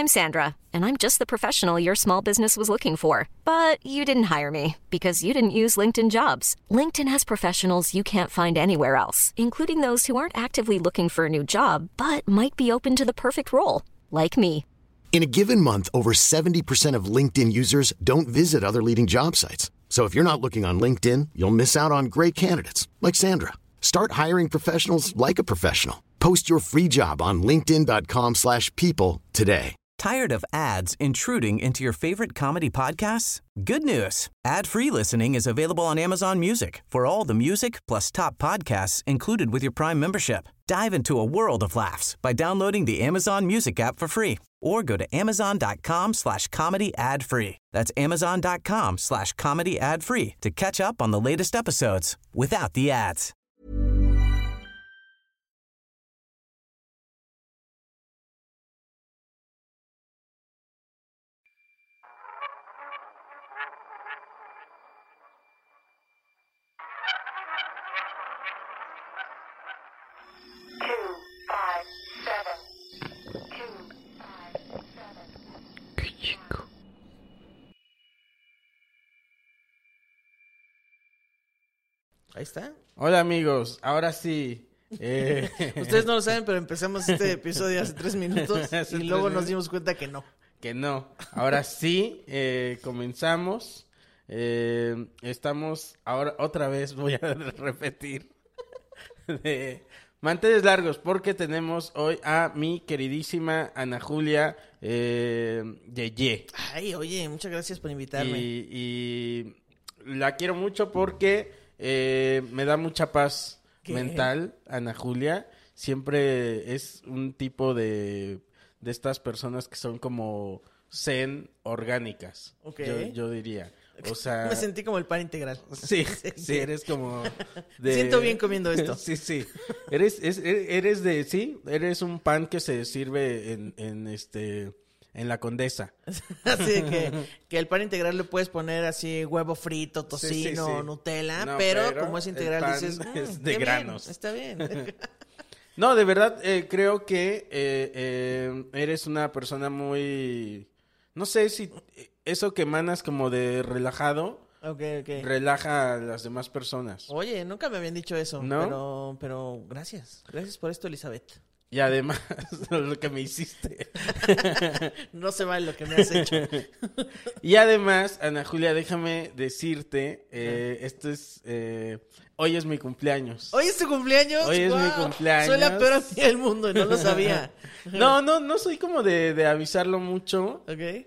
I'm Sandra, and I'm just the professional your small business was looking for. But you didn't hire me because you didn't use LinkedIn Jobs. LinkedIn has professionals you can't find anywhere else, including those who aren't actively looking for a new job, but might be open to the perfect role, like me. In a given month, over 70% of LinkedIn users don't visit other leading job sites. So if you're not looking on LinkedIn, you'll miss out on great candidates like Sandra. Start hiring professionals like a professional. Post your free job on linkedin.com/people today. Tired of ads intruding into your favorite comedy podcasts? Good news. Ad-free listening is available on Amazon Music for all the music plus top podcasts included with your Prime membership. Dive into a world of laughs by downloading the Amazon Music app for free or go to amazon.com/comedy ad-free. That's amazon.com/comedy ad-free to catch up on the latest episodes without the ads. Ahí está. Hola amigos, ahora sí. Ustedes no lo saben, pero empezamos este episodio hace 3 minutos y luego nos dimos cuenta que no. Que no. Ahora sí, comenzamos. Estamos ahora otra vez, voy a repetir, de manteles largos, porque tenemos hoy a mi queridísima Ana Julia Yeye. Ay, oye, muchas gracias por invitarme. Y la quiero mucho porque me da mucha paz mental, Ana Julia. Siempre es un tipo de estas personas que son como zen orgánicas, yo diría. O sea, me sentí como el pan integral. Sí, eres como Me siento bien comiendo esto. Sí. Eres un pan que se sirve en la Condesa. Así que el pan integral le puedes poner así huevo frito, tocino, sí. Nutella, no, pero como es integral dices, es de granos. Bien, está bien. No, de verdad creo que eres una persona muy, no sé si eso que emanas como de relajado, okay. relaja a las demás personas. Oye, nunca me habían dicho eso, ¿no? Pero gracias por esto, Elizabeth. Y además, lo que me hiciste. No se vale lo que me has hecho. Y además, Ana Julia, déjame decirte, hoy es mi cumpleaños. ¿Hoy es tu cumpleaños? Hoy es mi cumpleaños. Soy la peor amiga del mundo y no lo sabía. No soy como de avisarlo mucho. Ok.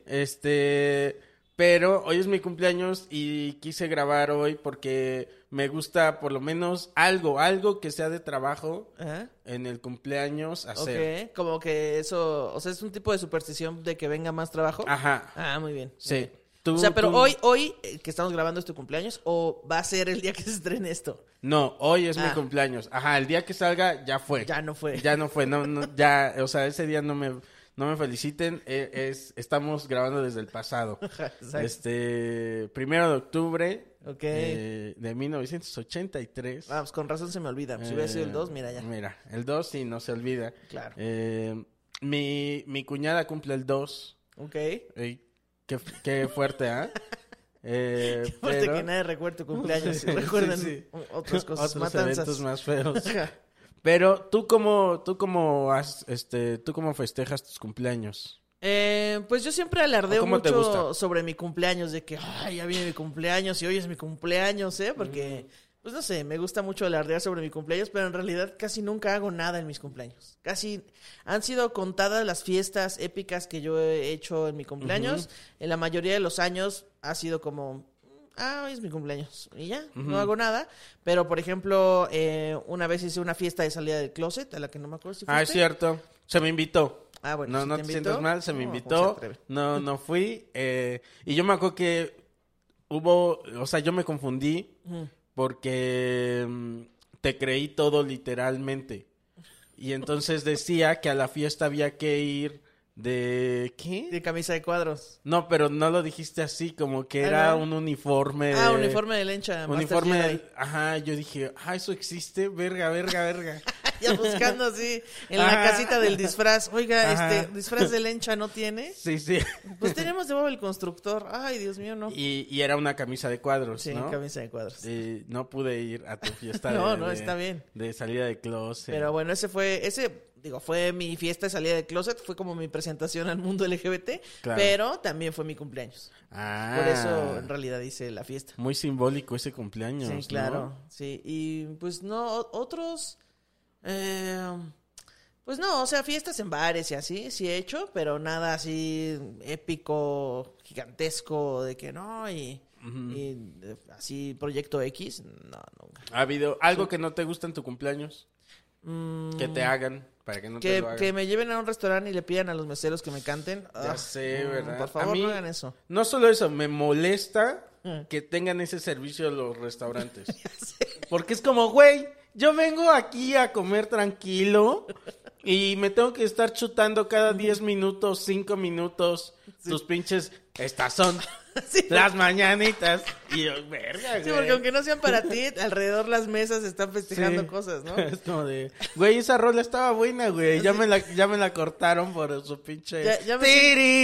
Pero hoy es mi cumpleaños y quise grabar hoy porque me gusta por lo menos algo que sea de trabajo en el cumpleaños hacer. Ok, como que eso, o sea, es un tipo de superstición de que venga más trabajo. Ajá. Ah, muy bien. Sí. O sea, pero hoy que estamos grabando es tu cumpleaños, ¿o va a ser el día que se estrene esto? No, hoy es mi cumpleaños. Ajá, el día que salga ya fue. Ya no fue. No, ya, o sea, ese día no me feliciten, estamos grabando desde el pasado. 1 de octubre de 1983. Pues con razón se me olvida. Si hubiera sido el 2, mira ya. Mira, el 2 sí no se olvida. Claro. Mi cuñada cumple el 2. Ok. Qué fuerte, ¿ah? Qué fuerte que nadie recuerde tu cumpleaños. Sí, recuerden otras cosas, otros matanzas. Eventos más feos. Pero ¿tú cómo festejas tus cumpleaños? Pues yo siempre alardeo ¿Cómo te mucho gusta? sobre mi cumpleaños, de que ya viene mi cumpleaños y hoy es mi cumpleaños, porque pues no sé, me gusta mucho alardear sobre mi cumpleaños, pero en realidad casi nunca hago nada en mis cumpleaños. Casi han sido contadas las fiestas épicas que yo he hecho en mi cumpleaños. En la mayoría de los años ha sido como, hoy es mi cumpleaños y ya, no hago nada. Pero, por ejemplo, una vez hice una fiesta de salida del closet, a la que no me acuerdo si fuiste. Es cierto, se me invitó. Bueno, no te sientas mal, se me invitó. Se no fui. Y yo me acuerdo que yo me confundí porque te creí todo literalmente. Y entonces decía que a la fiesta había que ir ¿de qué? De camisa de cuadros. No, pero no lo dijiste así, como que era un uniforme. Uniforme de lencha. Uniforme de... Ajá, yo dije, ¿eso existe? Verga. Ya buscando así en la casita del disfraz. Oiga, disfraz de lencha no tiene. Sí, sí. Pues tenemos de Bob el Constructor. Ay, Dios mío, no. Y era una camisa de cuadros, Sí, ¿no? camisa de cuadros. No pude ir a tu fiesta No, está bien. De salida de closet. Pero bueno, fue mi fiesta de salida de closet, fue como mi presentación al mundo LGBT, Claro. pero también fue mi cumpleaños. Ah. Por eso en realidad hice la fiesta. Muy simbólico ese cumpleaños, Sí, claro, ¿no? sí. Y pues no, otros, pues no, o sea, fiestas en bares y así, sí he hecho, pero nada así épico, gigantesco, de que no, y así Proyecto X, no, nunca. ¿Ha habido algo que no te gusta en tu cumpleaños? Que te hagan, para que no te lo hagan. Que me lleven a un restaurante y le pidan a los meseros que me canten. Ya sé, ¿verdad? Por favor, A mí, no hagan eso. No solo eso, me molesta que tengan ese servicio los restaurantes. Porque es como, güey, yo vengo aquí a comer tranquilo y me tengo que estar chutando cada 10 minutos, 5 minutos, tus pinches, estas son Sí, las mañanitas. Y yo, verga, güey. sí, porque aunque no sean para ti, alrededor las mesas están festejando Sí. cosas, ¿no? Es como de, güey, esa rola estaba buena, güey. Ya me la cortaron por su pinche. Ya me-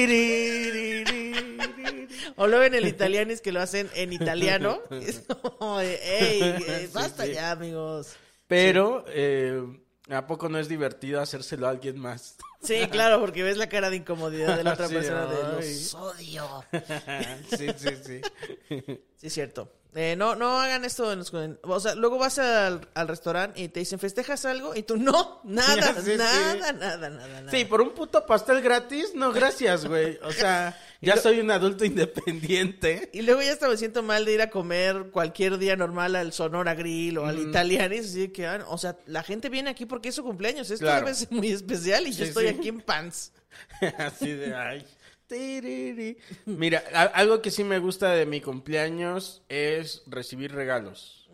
O luego en el Italianis que lo hacen en italiano. Es como de, ey, basta sí. ya, amigos. Pero, ¿a poco no es divertido hacérselo a alguien más? Sí, claro, porque ves la cara de incomodidad de la otra Sí, persona de ay. los odio. Sí, sí, sí. Sí, es cierto. No hagan esto o sea, luego vas al restaurante y te dicen, ¿festejas algo? Y tú, no, nada, Sí, sí. nada. Sí, por un puto pastel gratis, no, gracias, güey. O sea, ya soy un adulto independiente. Y luego ya hasta me siento mal de ir a comer cualquier día normal al Sonora Grill o al Italianis, así que, o sea, la gente viene aquí porque es su cumpleaños, esto Claro. debe ser muy especial y yo Sí, estoy sí. aquí en pants. Así de, ay. Tiriri. Mira, algo que sí me gusta de mi cumpleaños es recibir regalos.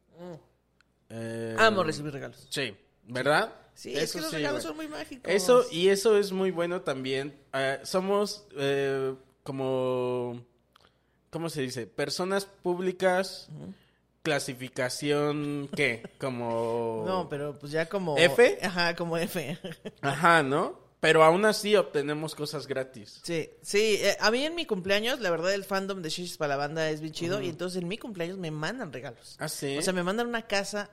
Amo recibir regalos. Sí, ¿verdad? Sí, es que los regalos güey. son muy mágicos. Eso es muy bueno también. Somos como, ¿cómo se dice? Personas públicas, clasificación, ¿qué? Como... No, pero pues ya como... ¿F? Ajá, como F. Ajá, ¿no? Pero aún así obtenemos cosas gratis. Sí, a mí en mi cumpleaños, la verdad, el fandom de Shishis para la banda es bien chido. Y entonces en mi cumpleaños me mandan regalos. ¿Ah, sí? O sea, me mandan una casa.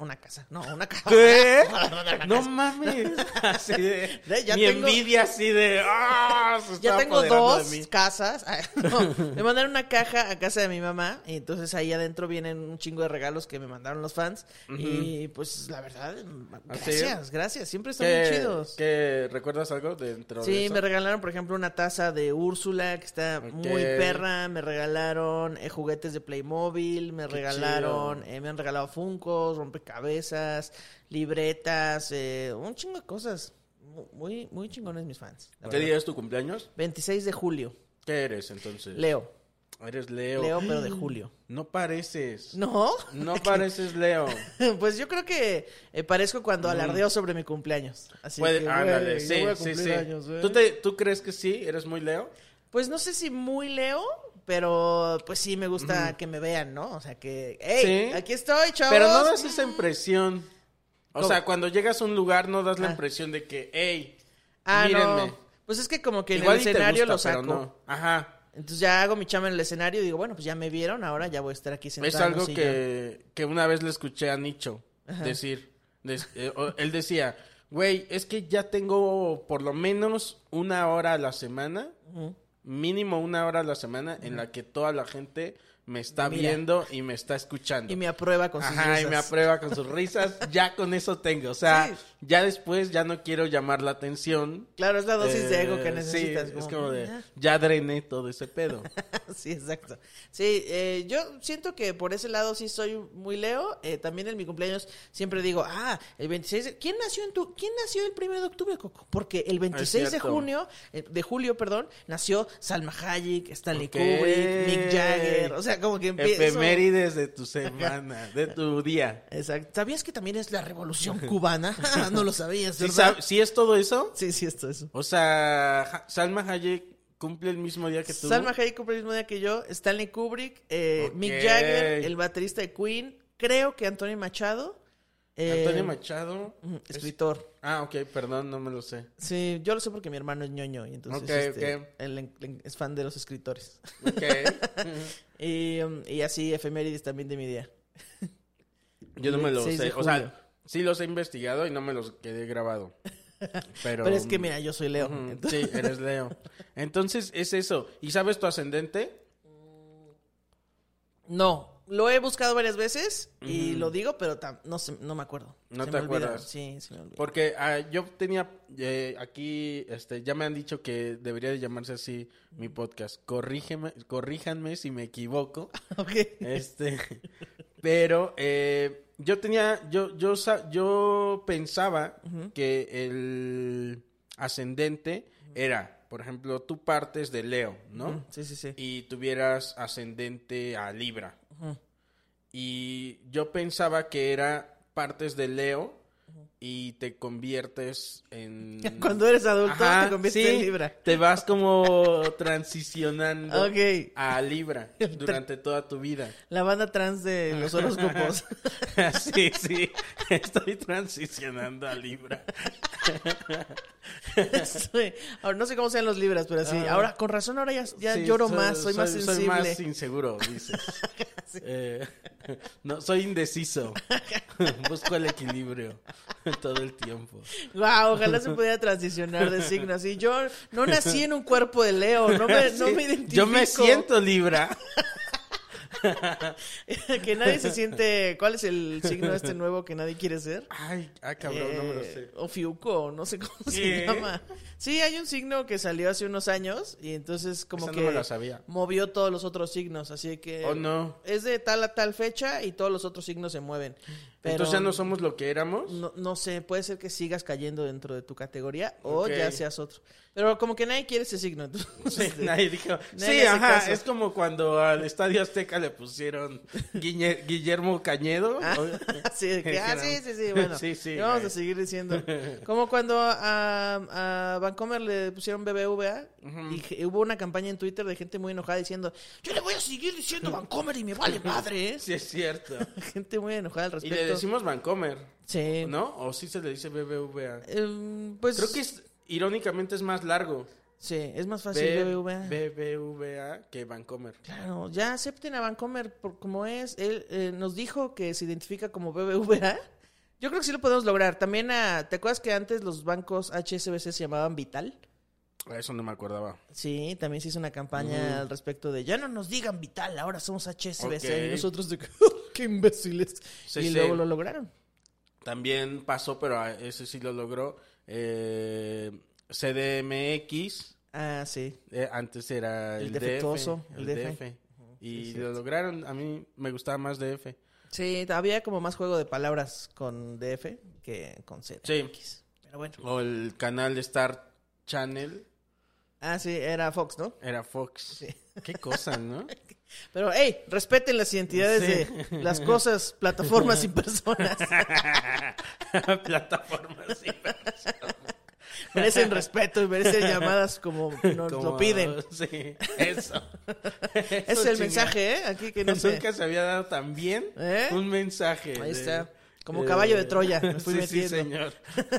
¿Qué? No mames. Así de... Ya mi tengo- envidia así de... ¡Ah! Se Ya está tengo apoderando de 2 mí. casas. No, me mandaron una caja a casa de mi mamá. Y entonces ahí adentro vienen un chingo de regalos que me mandaron los fans. Y pues la verdad, gracias. Siempre están muy chidos. ¿Qué recuerdas algo dentro de Sí, eso? me regalaron, por ejemplo, una taza de Úrsula que está muy perra. Me regalaron juguetes de Playmobil. Me regalaron, me han regalado Funkos, rompecabezas, libretas, un chingo de cosas. Muy, muy chingones mis fans. la ¿Qué verdad. día es tu cumpleaños? 26 de julio. ¿Qué eres entonces? Leo. Eres Leo. Leo, pero de julio. No pareces. ¿No? No pareces Leo. Pues yo creo que parezco cuando alardeo sobre mi cumpleaños. Así que, güey, Ándale, yo sí, voy a sí, cumplir sí. años, güey. ¿Tú crees que sí? ¿Eres muy Leo? Pues no sé si muy Leo, pero pues sí me gusta que me vean, ¿no? O sea que, ¡hey! Sí. Aquí estoy, chavos. Pero no das esa impresión. O ¿Cómo? sea, cuando llegas a un lugar no das la Ah. impresión de que, hey, Ah, mírenme. no. Pues es que como que Igual en y el te escenario gusta, lo pero saco. no. Ajá. Entonces ya hago mi chamba en el escenario y digo, bueno, pues ya me vieron, ahora ya voy a estar aquí sentado. Es en un algo sillón. que una vez le escuché a Nicho decir. Él decía, güey, es que ya tengo por lo menos 1 hora a la semana, mínimo 1 hora a la semana, en la que toda la gente me está Mira. viendo y me está escuchando. Y me aprueba con sus Ajá, y risas. me aprueba con sus risas. Ya con eso tengo. O sea, Sí. ya después ya no quiero llamar la atención. Claro, es la dosis de ego que Sí, necesitas. es como de, "Ah". ya drené todo ese pedo. Sí, exacto. Sí, yo siento que por ese lado sí soy muy Leo. También en mi cumpleaños siempre digo, el 26 ¿Quién nació el 1 de octubre, Coco? Porque el 26 de cierto. julio, nació Salma Hayek, Stanley Ok. Kubrick, Mick Jagger. O sea, como que empieza. Efemérides de tu semana, de tu día. Exacto. ¿Sabías que también es la revolución cubana? No lo sabías, ¿Sí, ¿verdad? ¿Sí es todo eso? Sí, esto es eso. O sea, Salma Hayek cumple el mismo día que tú. Salma Hayek cumple el mismo día que yo, Stanley Kubrick, Ok. Mick Jagger, el baterista de Queen, creo que Antonio Machado, Antonio Machado. Escritor. Ah, ok, perdón, no me lo sé. Sí, yo lo sé porque mi hermano es ñoño y entonces él es fan de los escritores. Ok. y así efemérides también de mi día. Yo no me lo 6 de sé, o julio. sea, sí los he investigado y no me los quedé grabado. Pero es que mira, yo soy Leo. Sí, eres Leo. Entonces es eso. ¿Y sabes tu ascendente? No, lo he buscado varias veces y lo digo, pero no sé, no me acuerdo. ¿No Se te me olvida. acuerdas? Sí, se me olvidó. Porque yo tenía aquí, ya me han dicho que debería de llamarse así mi podcast. Corríjanme si me equivoco. Ok. Pero yo pensaba que el ascendente era, por ejemplo, tú partes de Leo, ¿no? Sí. Y tuvieras ascendente a Libra. Y yo pensaba que era partes de Leo y te conviertes en... Cuando eres adulto te conviertes en Libra. Te vas como transicionando Ok. a Libra durante toda tu vida. La banda trans de los horóscopos. Sí, estoy transicionando a Libra. Ahora, no sé cómo sean los libras, pero sí. Ahora, con razón, ahora ya Sí, lloro más, soy más sensible. Soy más inseguro, dices. Sí. No, soy indeciso. Busco el equilibrio todo el tiempo. Wow, ojalá se pudiera transicionar de signo así. Yo no nací en un cuerpo de Leo, no me identifico. Yo me siento Libra. Que nadie se siente. ¿Cuál es el signo nuevo que nadie quiere ser? Ay, cabrón, no me lo sé. Ofiuco, no sé cómo se llama. Sí, hay un signo que salió hace unos años y entonces como Esa que no me la sabía. movió todos los otros signos, así que Oh, no. es de tal a tal fecha y todos los otros signos se mueven. Pero Entonces ya no somos lo que éramos. no sé, puede ser que sigas cayendo dentro de tu categoría o Ok. ya seas otro. Pero como que nadie quiere ese signo. Entonces, Sí, nadie dijo. nadie Sí, hace ajá. caso. Es como cuando al Estadio Azteca le pusieron Guillermo Cañedo. Sí, de que, Dijeron, sí, bueno. Sí, sí, y vamos güey. a seguir diciendo. Como cuando a Vancomer le pusieron BBVA y hubo una campaña en Twitter de gente muy enojada diciendo, yo le voy a seguir diciendo Vancomer y me vale madre, ¿eh? Sí, es cierto. Gente muy enojada al Y respecto. le decimos Vancomer, Sí. ¿no? O sí se le dice BBVA. Pues Creo que irónicamente es más largo. sí, es más fácil BBVA. BBVA que Vancomer. Claro, ya acepten a Vancomer por como es. Él nos dijo que se identifica como BBVA. Yo creo que sí lo podemos lograr. También, ¿te acuerdas que antes los bancos HSBC se llamaban Vital? Eso no me acordaba. Sí, también se hizo una campaña al respecto de ya no nos digan Vital, ahora somos HSBC. Ok. Y nosotros de qué imbéciles. Sí, y sí. luego lo lograron. También pasó, pero ese sí lo logró. CDMX. Ah, sí. Antes era El el defectuoso, DF. el DF. Y Sí, lo cierto. lograron. A mí me gustaba más DF. Sí, había como más juego de palabras con DF que con CDMX. Sí. Pero bueno. O el canal de Star Channel Ah, sí, era Fox, ¿no? era Fox. Sí. Qué cosa, ¿no? Pero, hey, respeten las identidades Sí. de las cosas, plataformas y personas. Plataformas. Sí. Merecen respeto y merecen llamadas como nos lo piden. Sí, eso. Ese es el mensaje, ¿eh? Aquí que no sé. Nunca se había dado tan bien ¿Eh? un mensaje. Ahí está. Como caballo de Troya, me fui sí, metiendo. Sí, señor.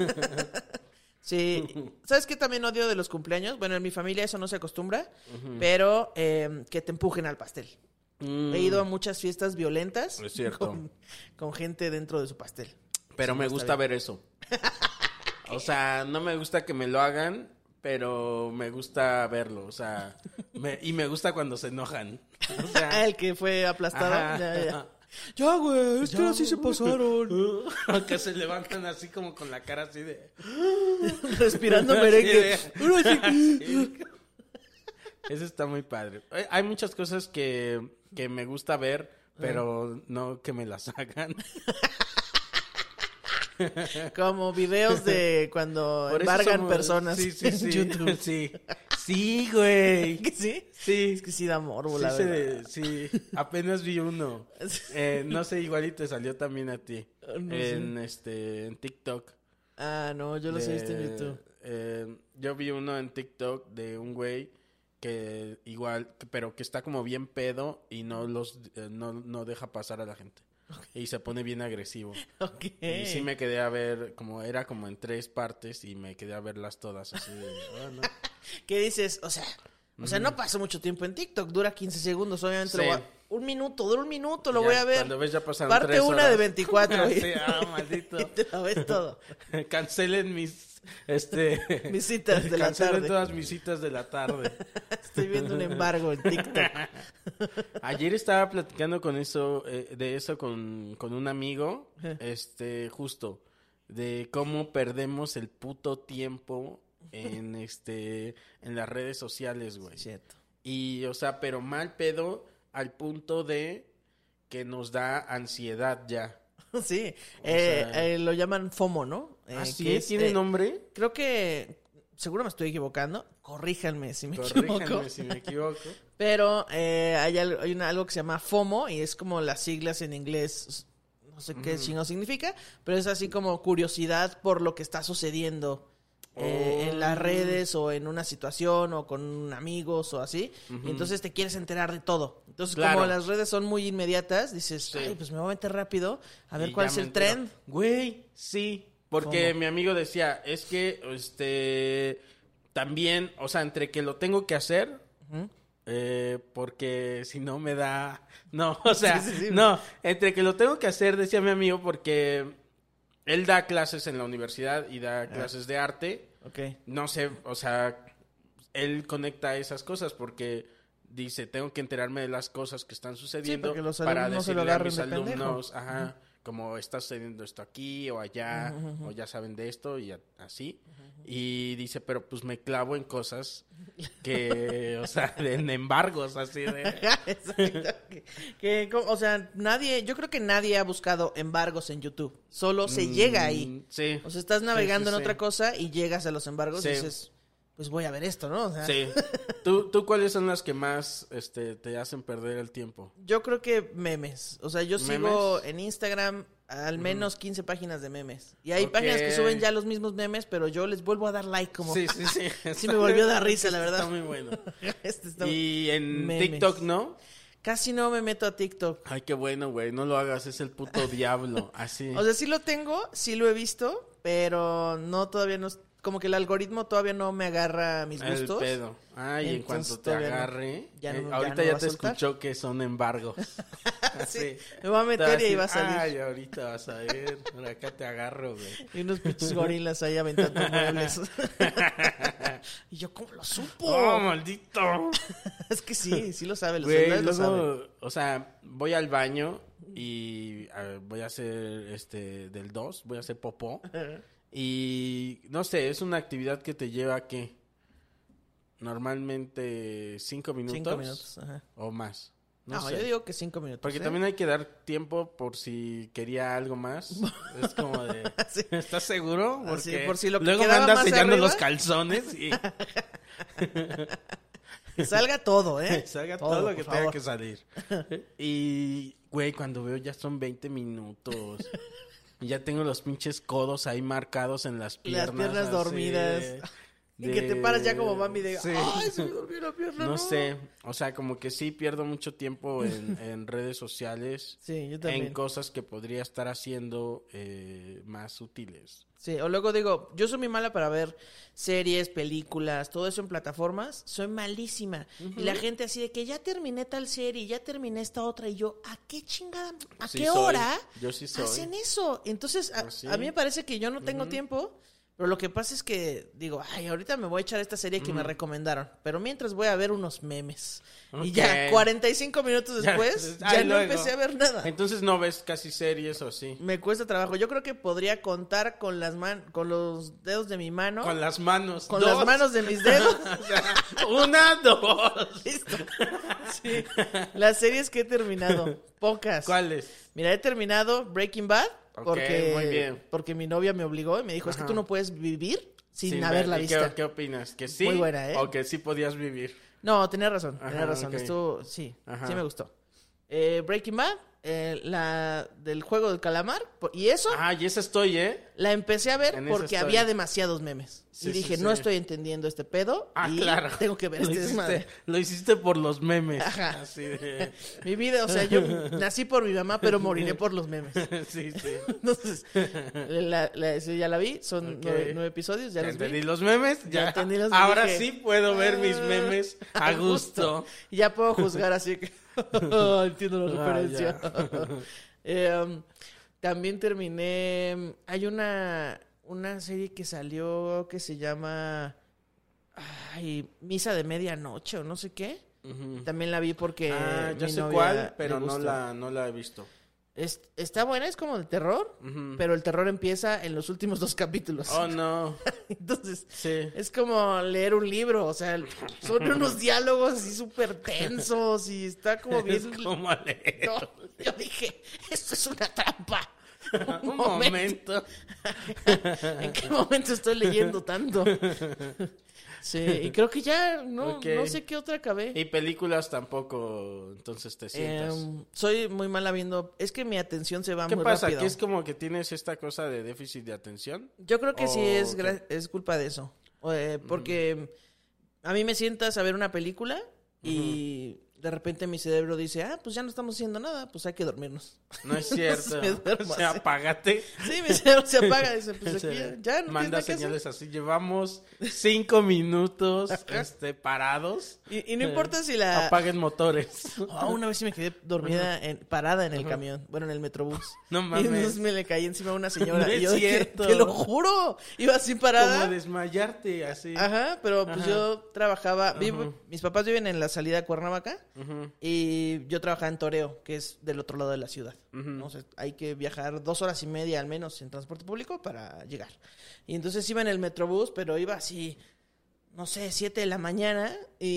Sí. ¿Sabes qué también odio de los cumpleaños? Bueno, en mi familia eso no se acostumbra, pero que te empujen al pastel. He ido a muchas fiestas violentas. Es cierto. Con gente dentro de su pastel. Pero Sí, me no está gusta bien. ver eso. O sea, no me gusta que me lo hagan, pero me gusta verlo. O sea, y me gusta cuando se enojan. O sea, El que fue aplastado. ajá. Ya. Ya, güey, es que así se pasaron. Que se levantan así como con la cara así de... Respirando merengue. Sí. Eso está muy padre. Hay muchas cosas que me gusta ver, pero no que me las hagan. Como videos de cuando Por eso embargan somos- personas sí, sí, en sí. YouTube. Sí. Sí, güey. ¿Que sí? Sí. Es que sí da morbo, Sí, la verdad. sí, apenas vi uno. No sé, igual y te salió también a ti. No en TikTok. Ah, no, yo los he visto en YouTube. Yo vi uno en TikTok de un güey que igual, pero que está como bien pedo y no deja pasar a la gente. y se pone bien agresivo. Ok. Y sí me quedé a ver, era como en 3 partes y me quedé a verlas todas así de, no. ¿Qué dices? O sea, no paso mucho tiempo en TikTok, dura 15 segundos, obviamente. Sí. Dura un minuto, lo Ya, voy a ver. cuando ves ya pasaron Parte 3 1 horas. de 24. Sí, maldito. Y te lo ves todo. Cancelen mis Mis citas de la cancelen tarde. todas mis citas de la tarde. Estoy viendo un embargo en TikTok. Ayer estaba platicando de eso con un amigo, justo de cómo perdemos el puto tiempo en las redes sociales, güey. Cierto. Y o sea, pero mal pedo al punto de que nos da ansiedad ya. Sí, sea... lo llaman FOMO, ¿no? ¿Sí? Que ¿Tiene nombre? Creo que, seguro me estoy equivocando, corríjanme si me Corríjanme equivoco. si me equivoco. Pero hay algo que se llama FOMO y es como las siglas en inglés, no sé qué chino significa, pero es así como curiosidad por lo que está sucediendo en las redes o en una situación o con amigos o así. Y entonces te quieres enterar de todo. Entonces, Claro. como las redes son muy inmediatas, dices, Sí. ay, pues me voy a meter rápido a ver Y cuál ya es me el entero. trend. Güey, sí. Porque ¿Cómo? mi amigo decía, es que, también, o sea, entre que lo tengo que hacer, porque si no me da... No, o sea, Sí. no, entre que lo tengo que hacer, decía mi amigo, porque él da clases en la universidad y da clases de arte. Ok. No sé, o sea, él conecta esas cosas porque dice, tengo que enterarme de las cosas que están sucediendo porque los para alumnos se lo decirle a agarren mis de pendejo. alumnos, como está sucediendo esto aquí o allá, o ya saben de esto y así. Y dice, pero pues me clavo en cosas que, o sea, en embargos, así de... Exacto. O sea, yo creo que nadie ha buscado embargos en YouTube. Solo se llega ahí. Sí. O sea, estás navegando Sí, en otra cosa y llegas a los embargos Sí. y dices, pues voy a ver esto, ¿no? O sea, Sí. ¿Tú cuáles son las que más te hacen perder el tiempo? yo creo que memes. O sea, yo ¿Memes? sigo en Instagram al menos 15 páginas de memes. Y hay Ok. páginas que suben ya los mismos memes, pero yo les vuelvo a dar like como... Sí. Sí me volvió a dar risa, la verdad. Está muy bueno. Este está- Y en Memes. TikTok, ¿no? Casi no me meto a TikTok. Ay, qué bueno, güey. No lo hagas, es el puto diablo. Así. O sea, sí lo tengo, sí lo he visto, pero no todavía no... Como que el algoritmo todavía no me agarra mis el gustos. pedo. Ay, en Entonces, cuanto te todavía no. agarre. Ya no- ahorita ya no ya va te a soltar. escuchó que son embargos. Sí, me voy a meter y ahí va a salir. Ay, ahorita vas a ver. Por acá te agarro, güey. Y unos pinches gorilas ahí aventando muebles. Y yo, ¿cómo lo supo? ¡Oh, maldito! Es que sí lo sabe, los Güey, celulares lo saben. luego, o sea, voy al baño y voy a hacer del 2, voy a hacer popó. Y no sé, es una actividad que te lleva ¿qué? Normalmente 5 minutos. 5 minutos, ajá. O más. No, sé. yo digo que 5 minutos. Porque ¿eh? también hay que dar tiempo por si quería algo más. Es como de... Sí. ¿Estás seguro? Así, Porque por si lo que luego me quedaba andas más sellando arriba. los calzones y Que salga todo, ¿eh? salga todo lo que por tenga favor. que salir. Y, güey, cuando veo ya son 20 minutos. Y ya tengo los pinches codos ahí marcados en las piernas. Las piernas así dormidas. Y que te paras ya como mami de... Sí. ¡Ay, se me durmió la pierna! No sé, o sea, como que sí pierdo mucho tiempo en redes sociales. Sí, yo también. En cosas que podría estar haciendo más útiles. Sí, o luego digo, yo soy muy mala para ver series, películas, todo eso en plataformas. Soy malísima. Y la gente así de que ya terminé tal serie, ya terminé esta otra. Y yo, ¿a qué chingada? ¿A Sí qué soy. hora Yo sí soy. hacen eso? Entonces, Pues sí. a mí me parece que yo no tengo tiempo. Pero lo que pasa es que digo, ay, ahorita me voy a echar esta serie que me recomendaron. Pero mientras voy a ver unos memes. Y ya, Ok. 45 minutos después, ya Ay, no luego. empecé a ver nada. Entonces no ves casi series o sí. Me cuesta trabajo. Yo creo que podría contar con con los dedos de mi mano. Con las manos. Con dos. las manos de mis dedos. O sea, 1, 2. Listo. Sí. Las series que he terminado. Pocas. ¿Cuáles? Mira, he terminado Breaking Bad. Ok, Porque, muy bien. porque mi novia me obligó y me dijo, es que Ajá. tú no puedes vivir sin Sí, haberla ¿y visto. ¿Qué opinas? ¿Que sí? Muy buena, ¿eh? ¿O que sí podías vivir? No, tenía razón. Tenía Ajá, razón. ok. Estuvo, sí, Ajá. sí me gustó. Breaking Bad, la del juego del calamar. Y eso Y esa estoy, la empecé a ver En esa porque estoy. había demasiados memes. Sí, y dije, sí, no sí. estoy entendiendo este pedo. Y claro. tengo que ver este desmadre. Lo hiciste por los memes. Ajá. Así de... Mi vida, o sea, yo nací por mi mamá, pero moriré por los memes. sí. Entonces, sí, ya la vi, son Ok. 9 episodios, ya Ya los vi. entendí los memes. Ya entendí los Ahora dije, sí puedo ver mis memes a gusto. Y ya puedo juzgar así que entiendo la referencia. También terminé. Hay una serie que salió que se llama Misa de Medianoche o no sé qué. También la vi porque yo mi sé novia cuál, pero le no gusta. la he visto. Está buena, es como de terror, pero el terror empieza en los últimos 2 capítulos. Oh, no. Entonces, Sí. es como leer un libro, o sea, son unos diálogos así súper tensos y está como bien... Es como leer. No, yo dije, esto es una trampa. Un momento. ¿En qué momento estoy leyendo tanto? Sí, y creo que ya no Ok. sé qué otra acabé. Y películas tampoco, entonces te sientas. Soy muy mala viendo, es que mi atención se va ¿Qué muy pasa? rápido. ¿Que es como que tienes esta cosa de déficit de atención? Yo creo que sí ¿O es culpa de eso. Porque a mí me sientas a ver una película y de repente mi cerebro dice, pues ya no estamos haciendo nada, pues hay que dormirnos. No es cierto. Me duermo O sea, así. apágate. Sí, mi cerebro se apaga. Dice, pues aquí ya no Manda tienes nada que hacer. señales así. Llevamos 5 minutos parados. Y no importa si la... Apaguen motores. Una vez sí me quedé dormida parada en el camión, bueno, en el metrobús. No mames. Y entonces me le caí encima a una señora. No y es yo dije, cierto. te lo juro, iba así parada. Como desmayarte, así. Ajá, pero pues Ajá. yo trabajaba, mis papás viven en la salida de Cuernavaca y yo trabajaba en Toreo, que es del otro lado de la ciudad. Entonces hay que viajar 2 horas y media al menos en transporte público para llegar. Y entonces iba en el metrobús, pero iba así, no sé, 7 de la mañana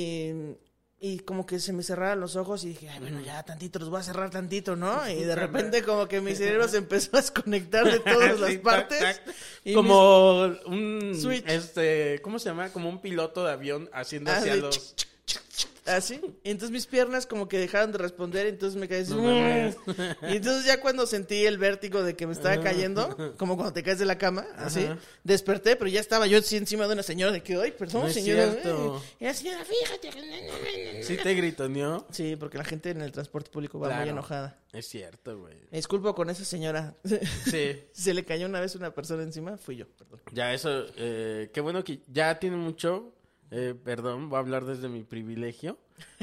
y como que se me cerraron los ojos y dije, bueno, ya tantito, los voy a cerrar tantito, ¿no? Y de repente como que mi cerebro se empezó a desconectar de todas las Sí, partes. tac, tac. Y Como un... Switch. ¿Cómo se llama? Como un piloto de avión haciendo Ah, hacia de los... así. Y entonces mis piernas como que dejaron de responder, entonces me caí así. No mames. Y entonces ya cuando sentí el vértigo de que me estaba cayendo, como cuando te caes de la cama, así, desperté, pero ya estaba yo así encima de una señora de que, ay, perdón, No es señora. cierto. Y la señora, fíjate. Sí te gritoneó. Sí, porque la gente en el transporte público va muy Claro. enojada. Es cierto, güey. Me disculpo con esa señora. Sí. Se le cayó una vez una persona encima, fui yo, perdón. Ya eso, qué bueno que ya tiene mucho, perdón, voy a hablar desde mi privilegio,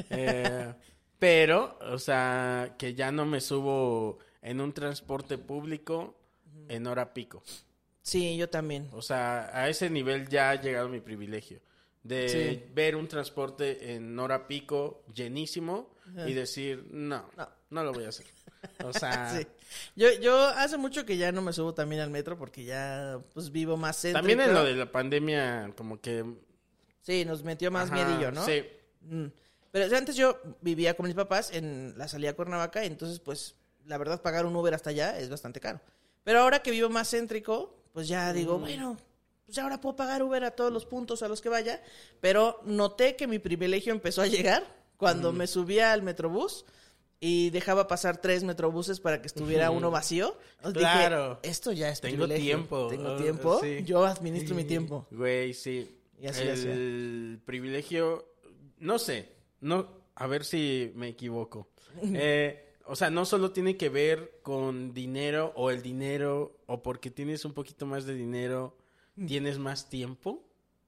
pero, o sea, que ya no me subo en un transporte público en hora pico. Sí, yo también. O sea, a ese nivel ya ha llegado mi privilegio. De ver un transporte en hora pico llenísimo y decir, no lo voy a hacer. O sea... Sí. Yo hace mucho que ya no me subo también al metro porque ya pues vivo más céntrico. También en lo de la pandemia, como que... Sí, nos metió más Ajá, miedillo, ¿no? Sí. Pero antes yo vivía con mis papás en la salida a Cuernavaca, y entonces pues la verdad pagar un Uber hasta allá es bastante caro. Pero ahora que vivo más céntrico, pues ya digo, bueno, pues ahora puedo pagar Uber a todos los puntos a los que vaya. Pero noté que mi privilegio empezó a llegar cuando me subía al metrobús y dejaba pasar 3 metrobuses para que estuviera uno vacío. Entonces Claro. dije, esto ya es Tengo privilegio. tiempo. Tengo tiempo. Sí. Yo administro mi tiempo. Güey, sí. Y así lo hacía. El privilegio, no sé, a ver si me equivoco. O sea, no solo tiene que ver con dinero o el dinero o porque tienes un poquito más de dinero, tienes más tiempo.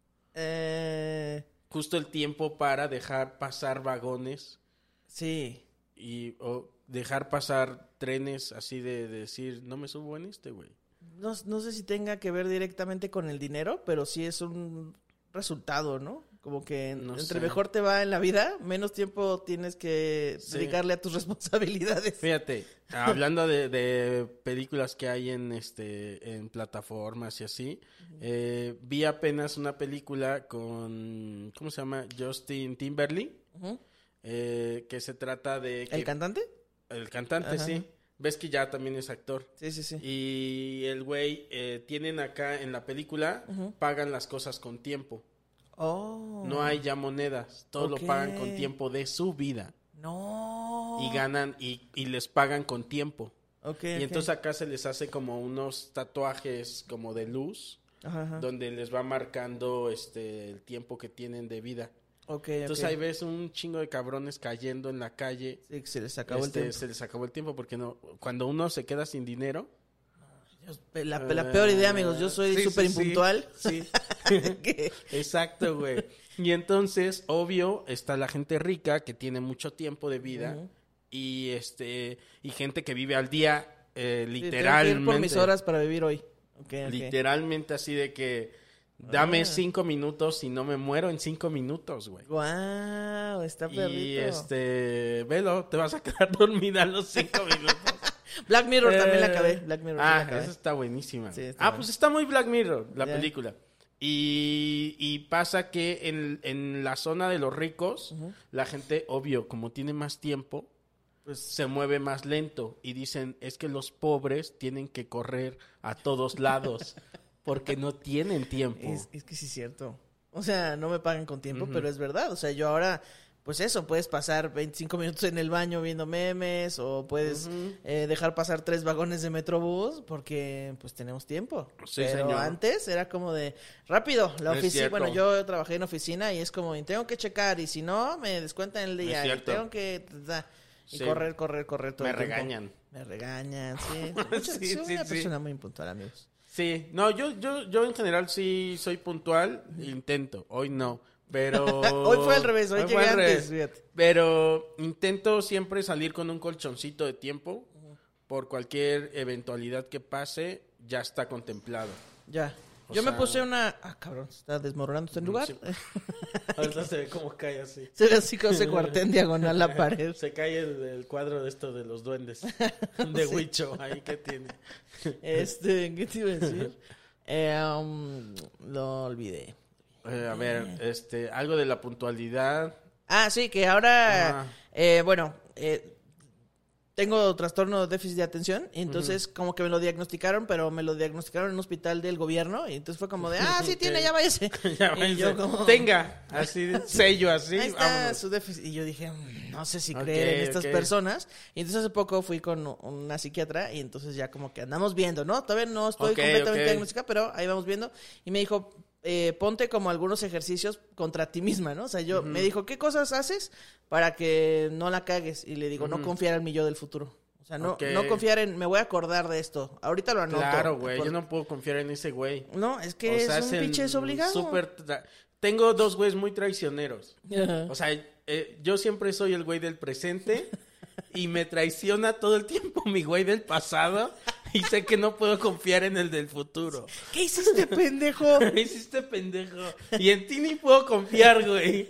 Justo el tiempo para dejar pasar vagones Sí. o dejar pasar trenes así de decir, no me subo en este, güey. No sé si tenga que ver directamente con el dinero, pero sí es un resultado, ¿no? Como que No entre sé. mejor te va en la vida, menos tiempo tienes que Sí. dedicarle a tus responsabilidades. Fíjate, hablando de películas que hay en plataformas y así, vi apenas una película con, ¿cómo se llama? Justin Timberlake, Ujú. que se trata de... ¿El cantante? El cantante, Ajá. sí. Ves que ya también es actor. Sí, sí, sí. Y el güey, tienen acá en la película, pagan las cosas con tiempo. Oh. No hay ya monedas, todo Ok. lo pagan con tiempo de su vida. No. y ganan y les pagan con tiempo. Okay, y entonces acá se les hace como unos tatuajes como de luz, Ajá. donde les va marcando el tiempo que tienen de vida. Entonces ahí ves un chingo de cabrones cayendo en la calle. Sí, que se les acabó el tiempo. Se les acabó el tiempo porque cuando uno se queda sin dinero. La peor idea, amigos. Yo soy súper impuntual. Sí. Exacto, güey. Y entonces, obvio, está la gente rica que tiene mucho tiempo de vida. Y gente que vive al día, literalmente. Tengo que ir por mis horas para vivir hoy. Literalmente así de que dame 5 minutos y no me muero en 5 minutos, güey. Wow, está perrito. Y velo, te vas a quedar dormida a los 5 minutos. Black Mirror también la acabé. Black Mirror la acabé. Esa está buenísima. Sí, está pues está muy Black Mirror, la película. Y pasa que en la zona de los ricos, la gente, obvio, como tiene más tiempo, pues se mueve más lento. Y dicen, es que los pobres tienen que correr a todos lados porque no tienen tiempo. Es que sí es cierto. O sea, no me pagan con tiempo, pero es verdad. O sea, yo ahora, pues eso, puedes pasar 25 minutos en el baño viendo memes o puedes dejar pasar 3 vagones de Metrobús porque pues tenemos tiempo. Sí, pero señor. Antes era como de rápido, la oficina. Bueno, yo trabajé en oficina y es como, tengo que checar y si no, me descuentan el día. Y tengo que... Y correr todo el tiempo. Me regañan, sí. Soy una persona muy impuntual, amigos. Sí, no, yo en general sí soy puntual, intento, hoy no, pero... Hoy fue al revés, hoy llegué antes, fíjate. Pero intento siempre salir con un colchoncito de tiempo, por cualquier eventualidad que pase, ya está contemplado. Ya. Yo me puse una... cabrón, está desmoronándose en lugar. Sí. Ahorita se ve como cae así. Se ve así como se cuartea en diagonal la pared. Se cae el cuadro de los duendes. De Huicho, ahí que tiene. ¿Qué te iba a decir? Lo olvidé. A ver, algo de la puntualidad. Sí, que ahora... tengo trastorno de déficit de atención, y entonces como que me lo diagnosticaron, pero me lo diagnosticaron en un hospital del gobierno, y entonces fue como de, sí tiene, ya váyase. Y yo como... Tenga, así, sello así, ahí está vámonos. su déficit. Y yo dije, no sé si creer en estas personas. Y entonces hace poco fui con una psiquiatra, y entonces ya como que andamos viendo, ¿no? Todavía no estoy completamente diagnosticada, pero ahí vamos viendo. Y me dijo... ponte como algunos ejercicios contra ti misma, ¿no? O sea, me dijo, ¿qué cosas haces para que no la cagues? Y le digo, no confiar en mi yo del futuro. O sea, no confiar en, me voy a acordar de esto. Ahorita lo anoto. Claro, güey, yo no puedo confiar en ese güey. No, es que es un pinche desobligado. Tengo 2 güeyes muy traicioneros. O sea, yo siempre soy el güey del presente y me traiciona todo el tiempo mi güey del pasado. Y sé que no puedo confiar en el del futuro. ¿Qué hiciste, pendejo? ¿Qué hiciste, pendejo? Y en ti ni puedo confiar, güey.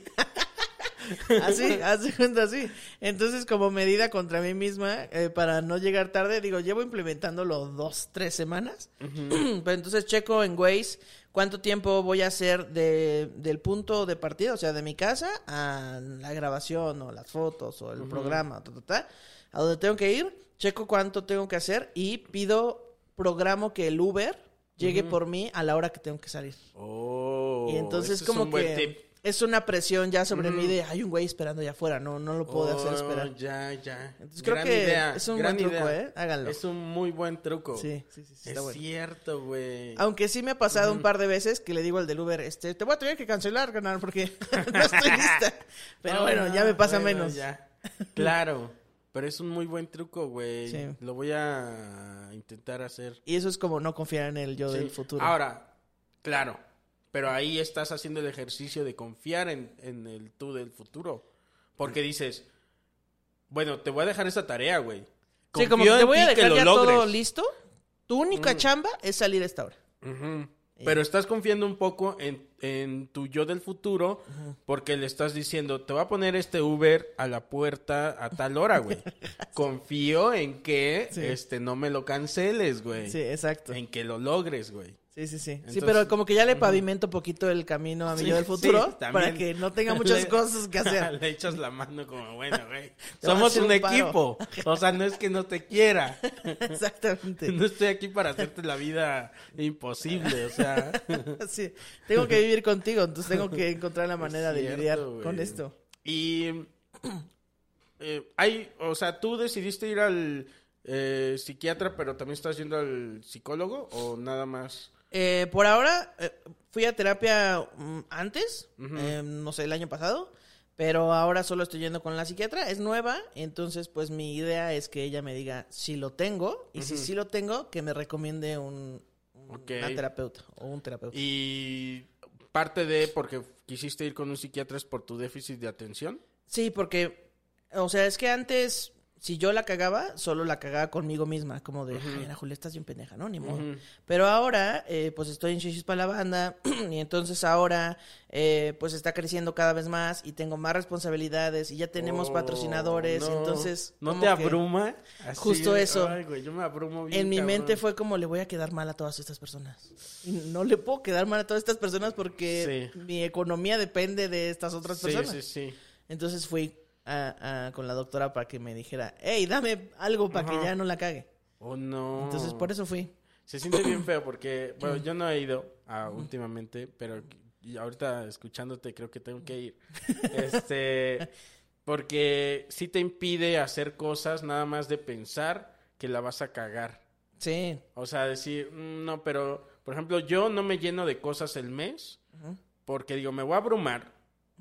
Así, hace cuenta así. Entonces, como medida contra mí misma, para no llegar tarde, digo, llevo implementándolo 2-3 semanas. Pero entonces checo en Waze cuánto tiempo voy a hacer del punto de partida, o sea, de mi casa a la grabación o las fotos o el programa, a donde tengo que ir. Checo cuánto tengo que hacer y programo que el Uber llegue por mí a la hora que tengo que salir. Y entonces como que es una presión ya sobre mí de hay un güey esperando allá afuera, no lo puedo hacer esperar. Ya. Entonces creo que es un buen truco, háganlo. Es un muy buen truco. Sí, está bueno. Es cierto, güey. Aunque sí me ha pasado un par de veces que le digo al del Uber, te voy a tener que cancelar, ganar, porque no estoy lista. Pero bueno, ya me pasa menos. Ya. Claro. Pero es un muy buen truco, güey. Sí. Lo voy a intentar hacer. Y eso es como no confiar en el yo del futuro. Ahora, claro. Pero ahí estás haciendo el ejercicio de confiar en el tú del futuro. Porque dices, bueno, te voy a dejar esa tarea, güey. Sí, como que te voy a dejar ya todo listo. Tu única chamba es salir a esta hora. Pero estás confiando un poco en tu yo del futuro porque le estás diciendo, te voy a poner este Uber a la puerta a tal hora, güey. Confío en que no me lo canceles, güey. Sí, exacto. En que lo logres, güey. Sí. Entonces, sí, pero como que ya le pavimento un poquito el camino a mi yo del futuro para que no tenga muchas cosas que hacer. Le echas la mano como, bueno, güey, somos un equipo. O sea, no es que no te quiera. Exactamente. No estoy aquí para hacerte la vida imposible, o sea. Sí, tengo que vivir contigo, entonces tengo que encontrar la manera de lidiar con esto. Y o sea, ¿tú decidiste ir al psiquiatra, pero también estás yendo al psicólogo o nada más? Por ahora, fui a terapia antes, no sé, el año pasado, pero ahora solo estoy yendo con la psiquiatra, es nueva, entonces pues mi idea es que ella me diga si lo tengo, y si sí lo tengo, que me recomiende una terapeuta o un terapeuta. Y parte de porque quisiste ir con un psiquiatra es por tu déficit de atención. Sí, porque, o sea, es que antes, si yo la cagaba, solo la cagaba conmigo misma, como de, ay, Ana Julia, estás bien pendeja, ¿no? Ni modo. Pero ahora, pues estoy en Shishis para la banda, y entonces ahora, pues está creciendo cada vez más, y tengo más responsabilidades, y ya tenemos patrocinadores, no. entonces... ¿No te abruma? Así, justo eso. Ay, güey, yo me abrumo bien, en mi cabrón. mente fue como, le voy a quedar mal a todas estas personas. Y no le puedo quedar mal a todas estas personas porque mi economía depende de estas otras personas. Sí. Entonces fui con la doctora para que me dijera, hey, dame algo para que ya no la cague. Oh, no. Entonces por eso fui. Se siente bien feo porque, bueno, yo no he ido últimamente, pero ahorita escuchándote creo que tengo que ir. Porque sí te impide hacer cosas nada más de pensar que la vas a cagar. Sí. O sea, decir, no, pero, por ejemplo, yo no me lleno de cosas el mes porque digo, me voy a abrumar.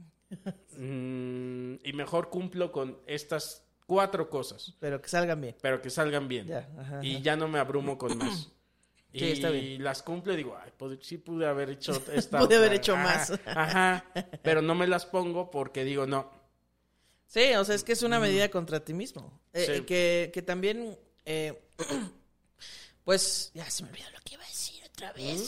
Y mejor cumplo con estas 4 cosas. Pero que salgan bien. Ya, ajá. Y ya no me abrumo con más. Sí, está bien. Y las cumplo y digo, ay, sí pude haber hecho esta. Pude haber hecho más. Ajá. Pero no me las pongo porque digo, no. Sí, o sea, es que es una medida contra ti mismo. Sí. Que también, pues, ya se me olvidó lo que iba a decir otra vez.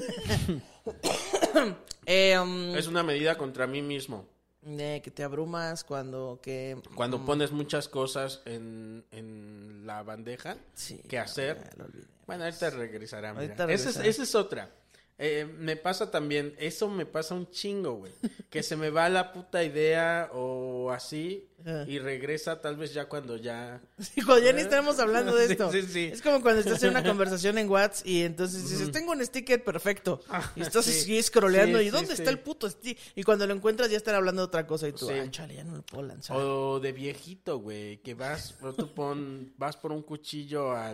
Es una medida contra mí mismo. Que te abrumas cuando pones muchas cosas en la bandeja que hacer. Bueno, ahorita regresará. Esa es otra. Me pasa también, eso me pasa un chingo, güey. Que se me va la puta idea o así y regresa tal vez ya cuando ya... Sí, cuando ya ni estamos hablando de esto. Sí. Es como cuando estás en una conversación en WhatsApp y entonces dices, tengo un sticker perfecto. Y estás así scrolleando y ¿dónde está el puto sticker? Y cuando lo encuentras ya están hablando de otra cosa y tú, chale, ya no lo puedo lanzar. O de viejito, güey, que vas por un cuchillo a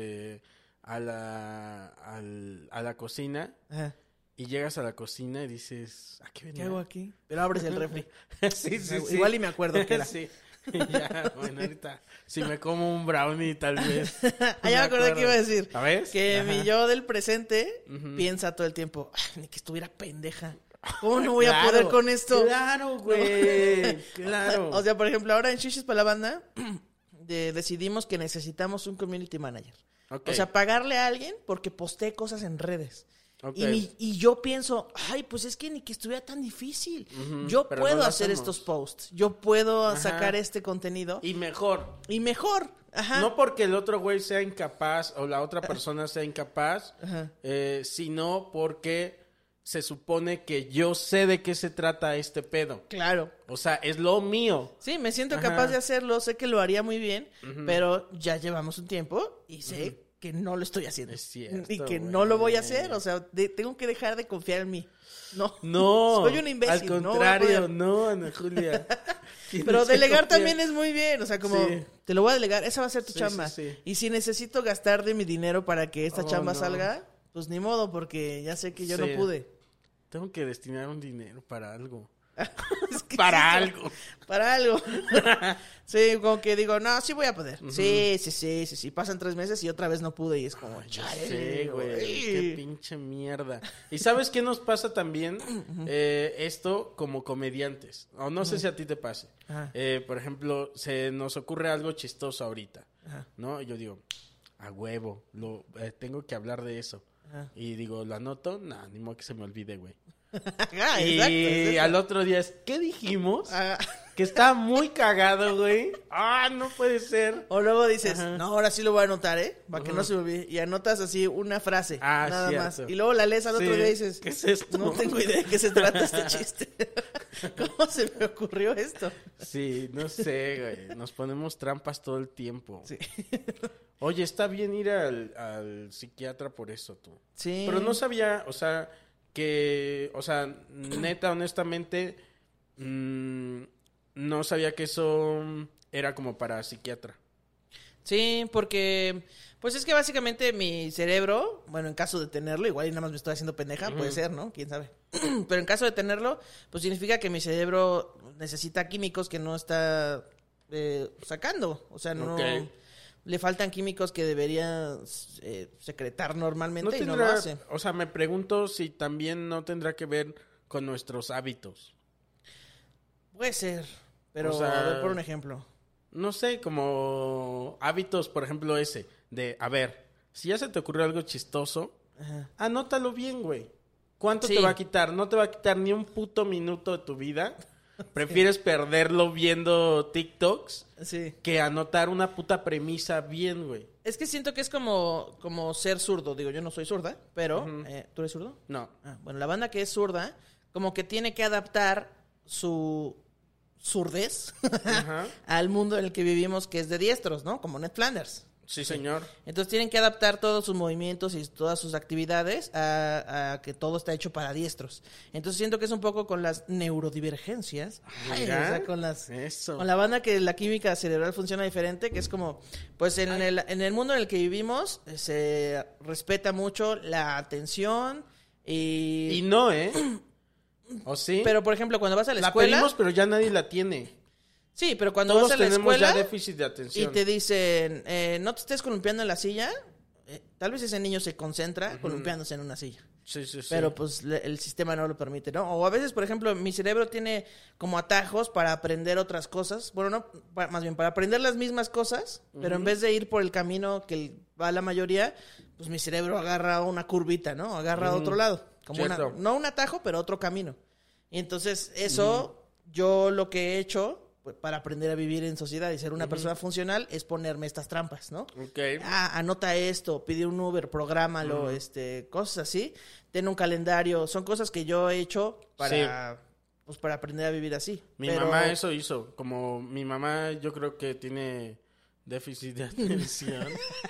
la cocina. Ajá. Y llegas a la cocina y dices, ¿a qué venía? ¿Qué hago aquí? Pero abres el refri. Sí. Igual y me acuerdo que era. Sí. Ya, bueno, ahorita si me como un brownie tal vez. Ya me acordé que iba a decir. ¿Sabes? Que mi yo del presente piensa todo el tiempo, ni que estuviera pendeja. ¿Cómo no voy a poder con esto? Claro, güey. Claro. O sea, por ejemplo, ahora en Shishis para la banda decidimos que necesitamos un community manager. Okay. O sea, pagarle a alguien porque postee cosas en redes. Okay. Y yo pienso, ay, pues es que ni que estuviera tan difícil. Yo puedo no hacer estos posts. Yo puedo sacar este contenido. Y mejor. Ajá. No porque el otro güey sea incapaz o la otra persona sea incapaz, sino porque se supone que yo sé de qué se trata este pedo. Claro. O sea, es lo mío. Sí, me siento capaz de hacerlo. Sé que lo haría muy bien, pero ya llevamos un tiempo y sé que no lo estoy haciendo. Es cierto, y que güey. no lo voy a hacer. O sea, tengo que dejar de confiar en mí. No. Soy un imbécil. Al contrario, no, Ana Julia. Pero delegar también es muy bien. O sea, como Sí. te lo voy a delegar. Esa va a ser tu Sí, chamba. sí. Y si necesito gastar de mi dinero para que esta chamba salga, pues ni modo, porque ya sé que yo no pude. Tengo que destinar un dinero para algo. Es que Para sí, algo. Para algo. Sí, como que digo, no, sí voy a poder. Sí. Pasan 3 meses y otra vez no pude y es como, Sí, güey. Qué pinche mierda. ¿Y sabes qué nos pasa también? Esto como comediantes. O no sé si a ti te pase. Por ejemplo, se nos ocurre algo chistoso ahorita. ¿No? Y yo digo, a huevo, tengo que hablar de eso. Y digo, ¿lo anoto? No, ni modo que se me olvide, güey. Y al otro día es, ¿qué dijimos? Que está muy cagado, güey. No puede ser. O luego dices, no, ahora sí lo voy a anotar, para que no se me olvide. Y anotas así una frase, nada cierto. más. Y luego la lees al otro día y dices, ¿qué es esto? No tengo idea de qué se trata este chiste. ¿Cómo se me ocurrió esto? Sí, no sé, güey. Nos ponemos trampas todo el tiempo. Sí. Oye, está bien ir al psiquiatra por eso, tú. Sí. Pero no sabía, o sea, neta, honestamente, no no sabía que eso era como para psiquiatra. Sí, porque pues es que básicamente mi cerebro, bueno, en caso de tenerlo, igual y nada más me estoy haciendo pendeja, puede ser, ¿no? ¿Quién sabe? Pero en caso de tenerlo, pues significa que mi cerebro necesita químicos que no está sacando. O sea, no le faltan químicos que debería secretar normalmente y no lo hace. O sea, me pregunto si también no tendrá que ver con nuestros hábitos. Puede ser, pero O sea, a ver, por un ejemplo. No sé, como hábitos, por ejemplo, ese, de, a ver, si ya se te ocurrió algo chistoso, anótalo bien, güey. ¿Cuánto Sí. te va a quitar? No te va a quitar ni un puto minuto de tu vida. Prefieres perderlo viendo TikToks Sí. que anotar una puta premisa bien, güey. Es que siento que es como ser zurdo. Digo, yo no soy zurda, pero... ¿tú eres zurdo? No. Bueno, la banda que es zurda, como que tiene que adaptar su zurdez Ajá. al mundo en el que vivimos, que es de diestros, ¿no? Como Ned Flanders. Sí, señor. Entonces tienen que adaptar todos sus movimientos y todas sus actividades a que todo está hecho para diestros. Entonces siento que es un poco con las neurodivergencias. Ay, Mira, o sea, con eso. con la banda que la química cerebral funciona diferente, que es como, pues en el mundo en el que vivimos se respeta mucho la atención Y no, ¿eh? ¿O sí? Pero por ejemplo, cuando vas a la la escuela... pedimos, pero ya nadie la tiene. Sí, pero cuando Todos vas a la tenemos escuela... ya déficit de Y atención. te dicen, no te estés columpiando en la silla. Tal vez ese niño se concentra columpiándose en una silla. Sí, sí, sí. Pero pues el sistema no lo permite, ¿no? O a veces, por ejemplo, mi cerebro tiene como atajos para aprender otras cosas. Bueno, no, más bien para aprender las mismas cosas, pero en vez de ir por el camino que va la mayoría, pues mi cerebro agarra una curvita, ¿no? Agarra a otro lado. Como Cierto. no un atajo, pero otro camino. Y entonces eso, yo lo que he hecho... pues, para aprender a vivir en sociedad y ser una persona funcional es ponerme estas trampas, ¿no? Ok. Anota esto, pide un Uber, prográmalo, cosas así. Ten un calendario, son cosas que yo he hecho para pues para aprender a vivir así. Mi Pero- mamá eso hizo. Como mi mamá yo creo que tiene déficit de atención.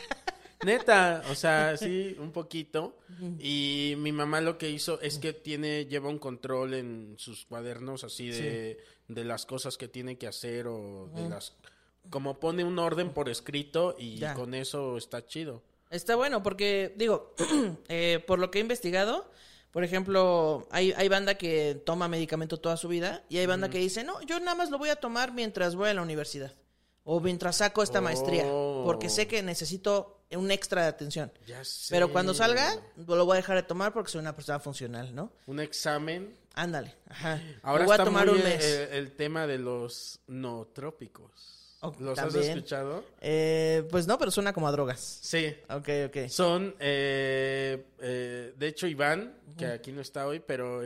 Neta, o sea, sí, un poquito. Y mi mamá lo que hizo es que lleva un control en sus cuadernos así de las cosas que tiene que hacer o de las... Como pone un orden por escrito y Ya. con eso está chido. Está bueno porque, digo, por lo que he investigado, por ejemplo, hay banda que toma medicamento toda su vida y hay banda que dice, no, yo nada más lo voy a tomar mientras voy a la universidad o mientras saco esta maestría, porque sé que necesito un extra de atención. Ya sé. Pero cuando salga, lo voy a dejar de tomar porque soy una persona funcional, ¿no? Un examen. Ándale, ajá. Ahora Lo voy a está tomar muy un mes. el tema de los nootrópicos. Oh, ¿Los también. has escuchado? Pues no, pero suena como a drogas. Sí. Ok. Son, de hecho, Iván, que aquí no está hoy, pero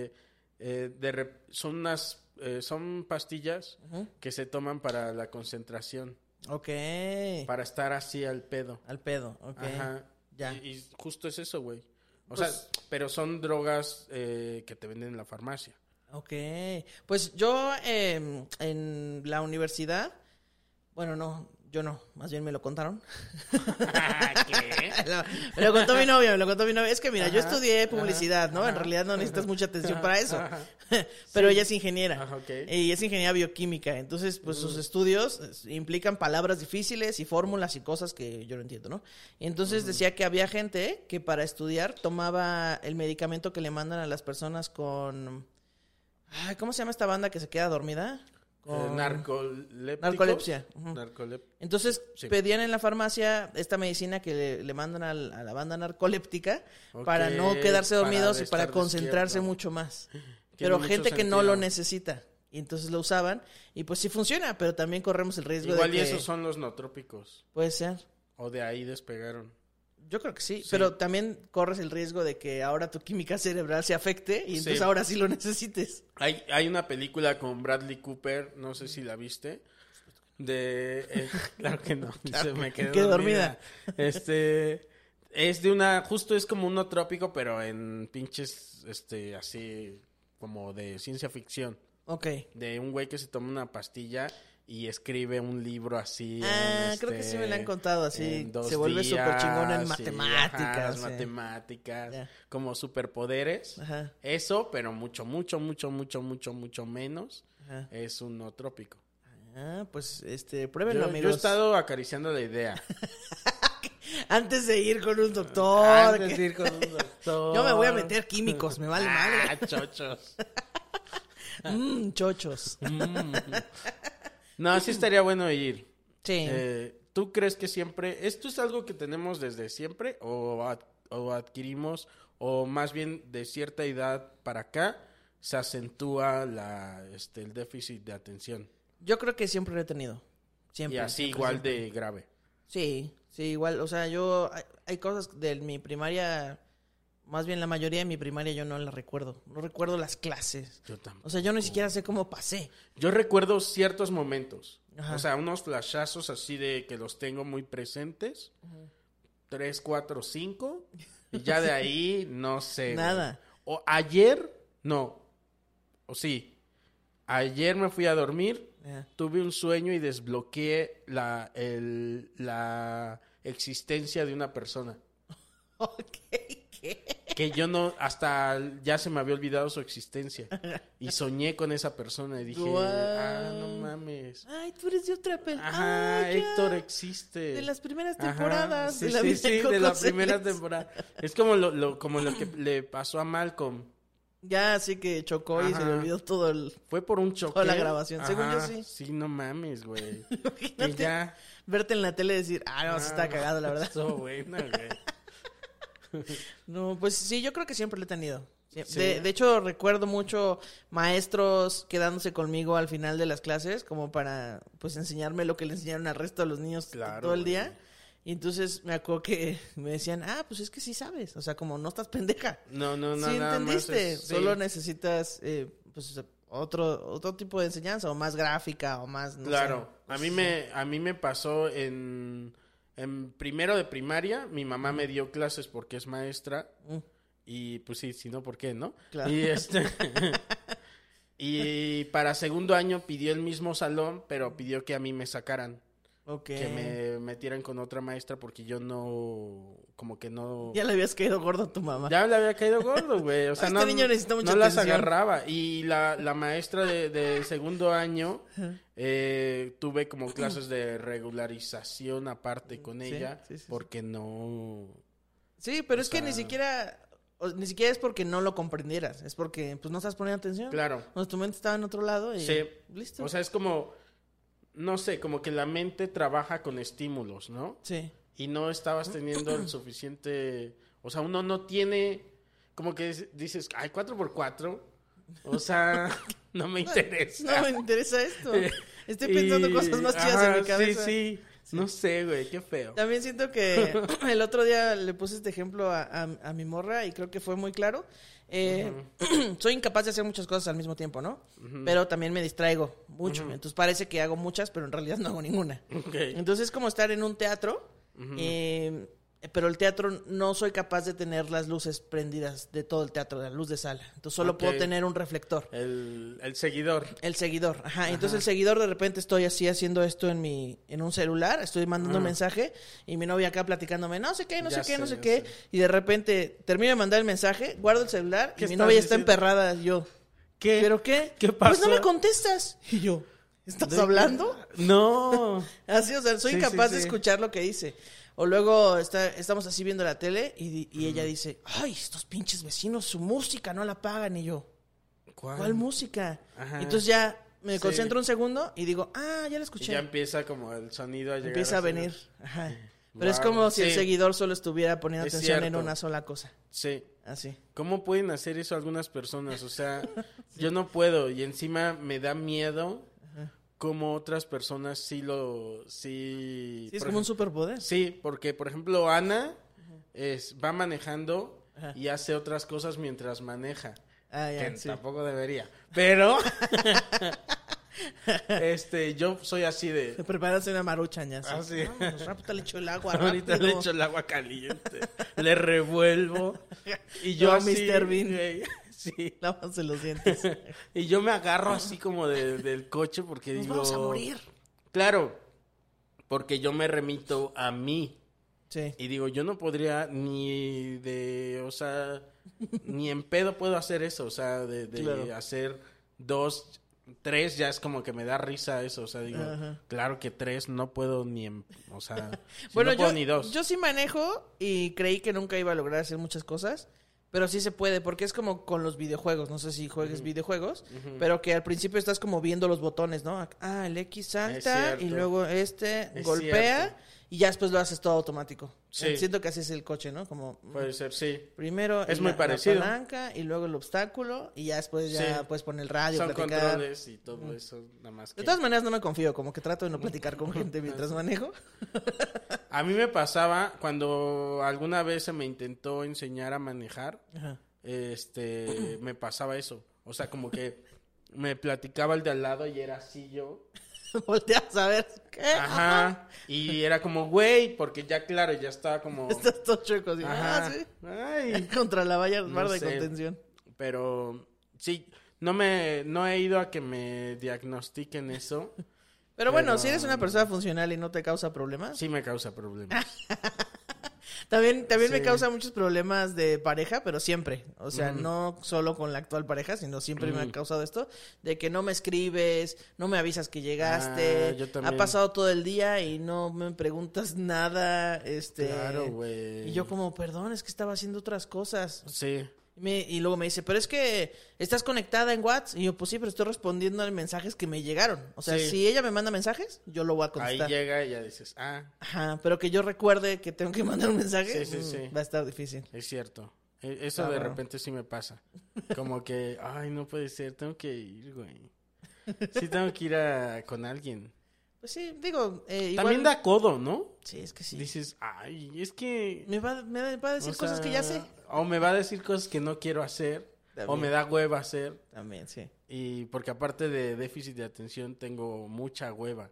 son son pastillas que se toman para la concentración, Ok. para estar así al pedo. Al pedo, ok. Ajá. Ya. Y justo es eso, güey. O Pues- sea, pero son drogas que te venden en la farmacia. Ok. Pues yo en la universidad, bueno, no, yo no, más bien me lo contaron. ¿Qué? Me lo contó mi novia, Es que mira, yo estudié publicidad, ¿no? En realidad no necesitas mucha atención para eso. Pero ella es ingeniera. Ajá, ok. Y es ingeniera bioquímica. Entonces, pues sus estudios implican palabras difíciles y fórmulas y cosas que yo no entiendo, ¿no? Y entonces decía que había gente que para estudiar tomaba el medicamento que le mandan a las personas con... Ay, ¿cómo se llama esta banda que se queda dormida? Con- Narcolepsia. Ujú. Entonces Sí. pedían en la farmacia esta medicina que le mandan a la banda narcoléptica Ok, para no quedarse para dormidos y para estar concentrarse despierto. mucho más. Tiene Pero mucho gente que no sentido. lo necesita. Y entonces lo usaban y pues sí funciona, pero también corremos el riesgo Igual de y que... esos son los nootrópicos. Puede ser. O de ahí despegaron. Yo creo que sí, Sí. pero también corres el riesgo de que ahora tu química cerebral se afecte y entonces Sí. ahora sí lo necesites. Hay una película con Bradley Cooper, no sé si la viste. Claro que no, se me quedé Quedé dormida. Es de una, justo es como un nootrópico, pero en pinches, así como de ciencia ficción. Ok. De un güey que se toma una pastilla y escribe un libro así. Creo que sí me la han contado así. en 2 Se vuelve días, súper chingón en sí, matemáticas. ajá, las sí. matemáticas, Ya. como superpoderes. Ajá. Eso, pero mucho menos. Ajá. es un no trópico. Ah, pues, pruébenlo, Yo amigos. he estado acariciando la idea. Antes de ir con un doctor. Antes de ir con un doctor. Yo me voy a meter químicos, me vale madre. Chochos. Chochos. No, sí estaría bueno ir. Sí. ¿Tú crees que siempre, esto es algo que tenemos desde siempre o adquirimos, o más bien de cierta edad para acá, se acentúa el déficit de atención? Yo creo que siempre lo he tenido. Siempre. Y así siempre, igual siempre. de grave. Sí, igual. O sea, hay cosas de mi primaria, más bien la mayoría de mi primaria yo no la recuerdo. No recuerdo las clases. Yo tampoco. O sea, yo ni siquiera sé cómo pasé. Yo recuerdo ciertos momentos. Ajá. O sea, unos flashazos así de que los tengo muy presentes. 3, 4, 5. Y ya de ahí, no sé. Nada. Güey. O ayer, no. O sí. Ayer me fui a dormir. Ajá. Tuve un sueño y desbloqueé la existencia de una persona. Ok, ¿qué? Que yo no, hasta ya se me había olvidado su existencia. Y soñé con esa persona y dije, Guau. no mames. Ay, tú eres de otra película. Ajá, Héctor existe. De las primeras Ajá, temporadas. sí, de la sí, vida sí, Coco de la Celis. primera temporada. Es como lo que le pasó a Malcolm. Ya, así que chocó y se le Ajá. olvidó todo el... Fue por un choque. Toda la grabación, según yo, Ajá, sí. Sí, no mames, güey. Que Imagínate ya. verte en la tele y decir, no, se está cagado, la verdad. Estuvo buena, güey. No, pues sí, yo creo que siempre lo he tenido. Sí. Sí. De hecho, recuerdo mucho maestros quedándose conmigo al final de las clases, como para, pues, enseñarme lo que le enseñaron al resto de los niños Claro, todo el güey. día. Y entonces me acuerdo que me decían, pues es que sí sabes. O sea, como no estás pendeja. No, Sí nada más entendiste. sí. Solo necesitas, pues, otro tipo de enseñanza, o más gráfica, o más, no Claro, sé. a mí me pasó en primero de primaria, mi mamá me dio clases porque es maestra. Y pues sí, si no, ¿por qué, no? Claro. Y y para segundo año pidió el mismo salón, pero pidió que a mí me sacaran. Ok. Que me metieran con otra maestra porque yo no, como que no... Ya le habías caído gordo a tu mamá. Ya le había caído gordo, güey. O sea, Este niño necesita mucha no las atención. agarraba. Y la maestra de segundo año, tuve como clases de regularización aparte con Sí, ella, sí. porque no... Sí, pero O es que sea- ni siquiera es porque no lo comprendieras, es porque pues no estás poniendo atención. Claro. O sea, tu mente estaba en otro lado y Sí. listo. O sea, es como, no sé, como que la mente trabaja con estímulos, ¿no? sí. Y no estabas teniendo el suficiente... O sea, uno no tiene... Como que dices, ay, 4x4. O sea, no me interesa. No me interesa esto. Estoy pensando cosas más chidas en mi cabeza. Sí. No sé, güey, qué feo. También siento que el otro día le puse este ejemplo a mi morra y creo que fue muy claro. Soy incapaz de hacer muchas cosas al mismo tiempo, ¿no? Pero también me distraigo mucho. Entonces parece que hago muchas, pero en realidad no hago ninguna. Ok. Entonces es como estar en un teatro, pero el teatro no soy capaz de tener las luces prendidas de todo el teatro, de la luz de sala. Entonces solo Ok. puedo tener un reflector. El seguidor. El seguidor, ajá. Entonces el seguidor, de repente estoy así haciendo esto en un celular, estoy mandando un mensaje y mi novia acá platicándome, no sé qué, no Ya sé qué, no sé, sé ya qué. sé. Y de repente termino de mandar el mensaje, guardo el celular y ¿Qué mi estás novia está diciendo? emperrada. Y yo, ¿Qué? ¿pero qué? ¿Qué Pues pasó? no me contestas. Y yo, ¿estás ¿De qué? hablando? No. Así, o sea, soy Sí, incapaz sí, de sí. escuchar lo que dice. O luego estamos así viendo la tele y ella dice, ay, estos pinches vecinos, su música no la pagan. Y yo, ¿cuál música? Ajá. Y entonces ya me Sí. concentro un segundo y digo, ya la Y escuché. ya empieza como el sonido a llegar. Empieza a así, ¿no? venir. Ajá. Pero es Guau, como si el sí. seguidor solo estuviera poniendo Es atención en cierto. una sola cosa. Sí. Así. ¿Cómo pueden hacer eso algunas personas? O sea, yo no puedo y encima me da miedo como otras personas sí Sí, es por como un ej- superpoder. Sí, porque por ejemplo Ana va manejando Ajá. y hace otras cosas mientras maneja. Ya, Que sí. tampoco debería. Pero yo soy así de Te preparas una maruchan ya. Ah, sí. Vámonos, rápido, le echo el agua. ahorita rápido. le echo el agua caliente, le revuelvo y yo No, así, Mr. Bean. güey, sí. Lávanse los dientes. Y yo me agarro así como del coche porque Nos digo... vamos a morir. Claro, porque yo me remito a mí. Sí. Y digo, yo no podría o sea, ni en pedo puedo hacer eso. O sea, de Claro. hacer 2 3 ya es como que me da risa eso, o sea, digo, claro que 3 no puedo ni, o sea, bueno, no puedo ni 2. Yo sí manejo y creí que nunca iba a lograr hacer muchas cosas, pero sí se puede, porque es como con los videojuegos, no sé si juegues videojuegos, pero que al principio estás como viendo los botones, ¿no? Ah, el X salta y luego golpea cierto. y ya después lo haces todo automático. Sí. Siento que así es el coche, ¿no? Como Puede ser, sí. primero Es muy parecido. la palanca y luego el obstáculo y ya después ya puedes poner el radio, Son platicar. controles y todo eso, nada más que... De todas maneras no me confío, como que trato de no platicar con gente mientras manejo. A mí me pasaba cuando alguna vez se me intentó enseñar a manejar, me pasaba eso. O sea, como que me platicaba el de al lado y era así yo. Volteas a ver qué. Ajá. Y era como, güey, porque ya claro, ya estaba como... Estás todo chueco así. Ajá. Sí. Ay. Contra la barra No de sé. contención. Pero sí, no he ido a que me diagnostiquen eso. Pero bueno, si eres una persona funcional y no te causa problemas. Sí me causa problemas. También me Sí. causa muchos problemas de pareja, pero siempre. O sea, no solo con la actual pareja, sino siempre me ha causado esto. De que no me escribes, no me avisas que llegaste. Yo también. Ha pasado todo el día y no me preguntas nada. Claro, güey. Y yo como, perdón, es que estaba haciendo otras cosas. Sí. Y luego me dice, pero es que estás conectada en WhatsApp. Y yo, pues sí, pero estoy respondiendo a mensajes que me llegaron. O sea, Sí. si ella me manda mensajes, yo lo voy a Ahí contestar. llega y ya dices, Ajá, pero que yo recuerde que tengo que mandar un mensaje, Sí. va a estar difícil. es cierto. Eso de repente sí me pasa. Como que, ay, no puede ser, tengo que ir, güey. Sí tengo que ir con alguien. Pues sí, digo, igual... También da codo, ¿no? Sí, es que sí. Dices, ay, es que... Me va a decir o cosas sea, que ya sé. O me va a decir cosas que no quiero hacer. También. O me da hueva hacer. También, sí. Y porque aparte de déficit de atención, tengo mucha hueva.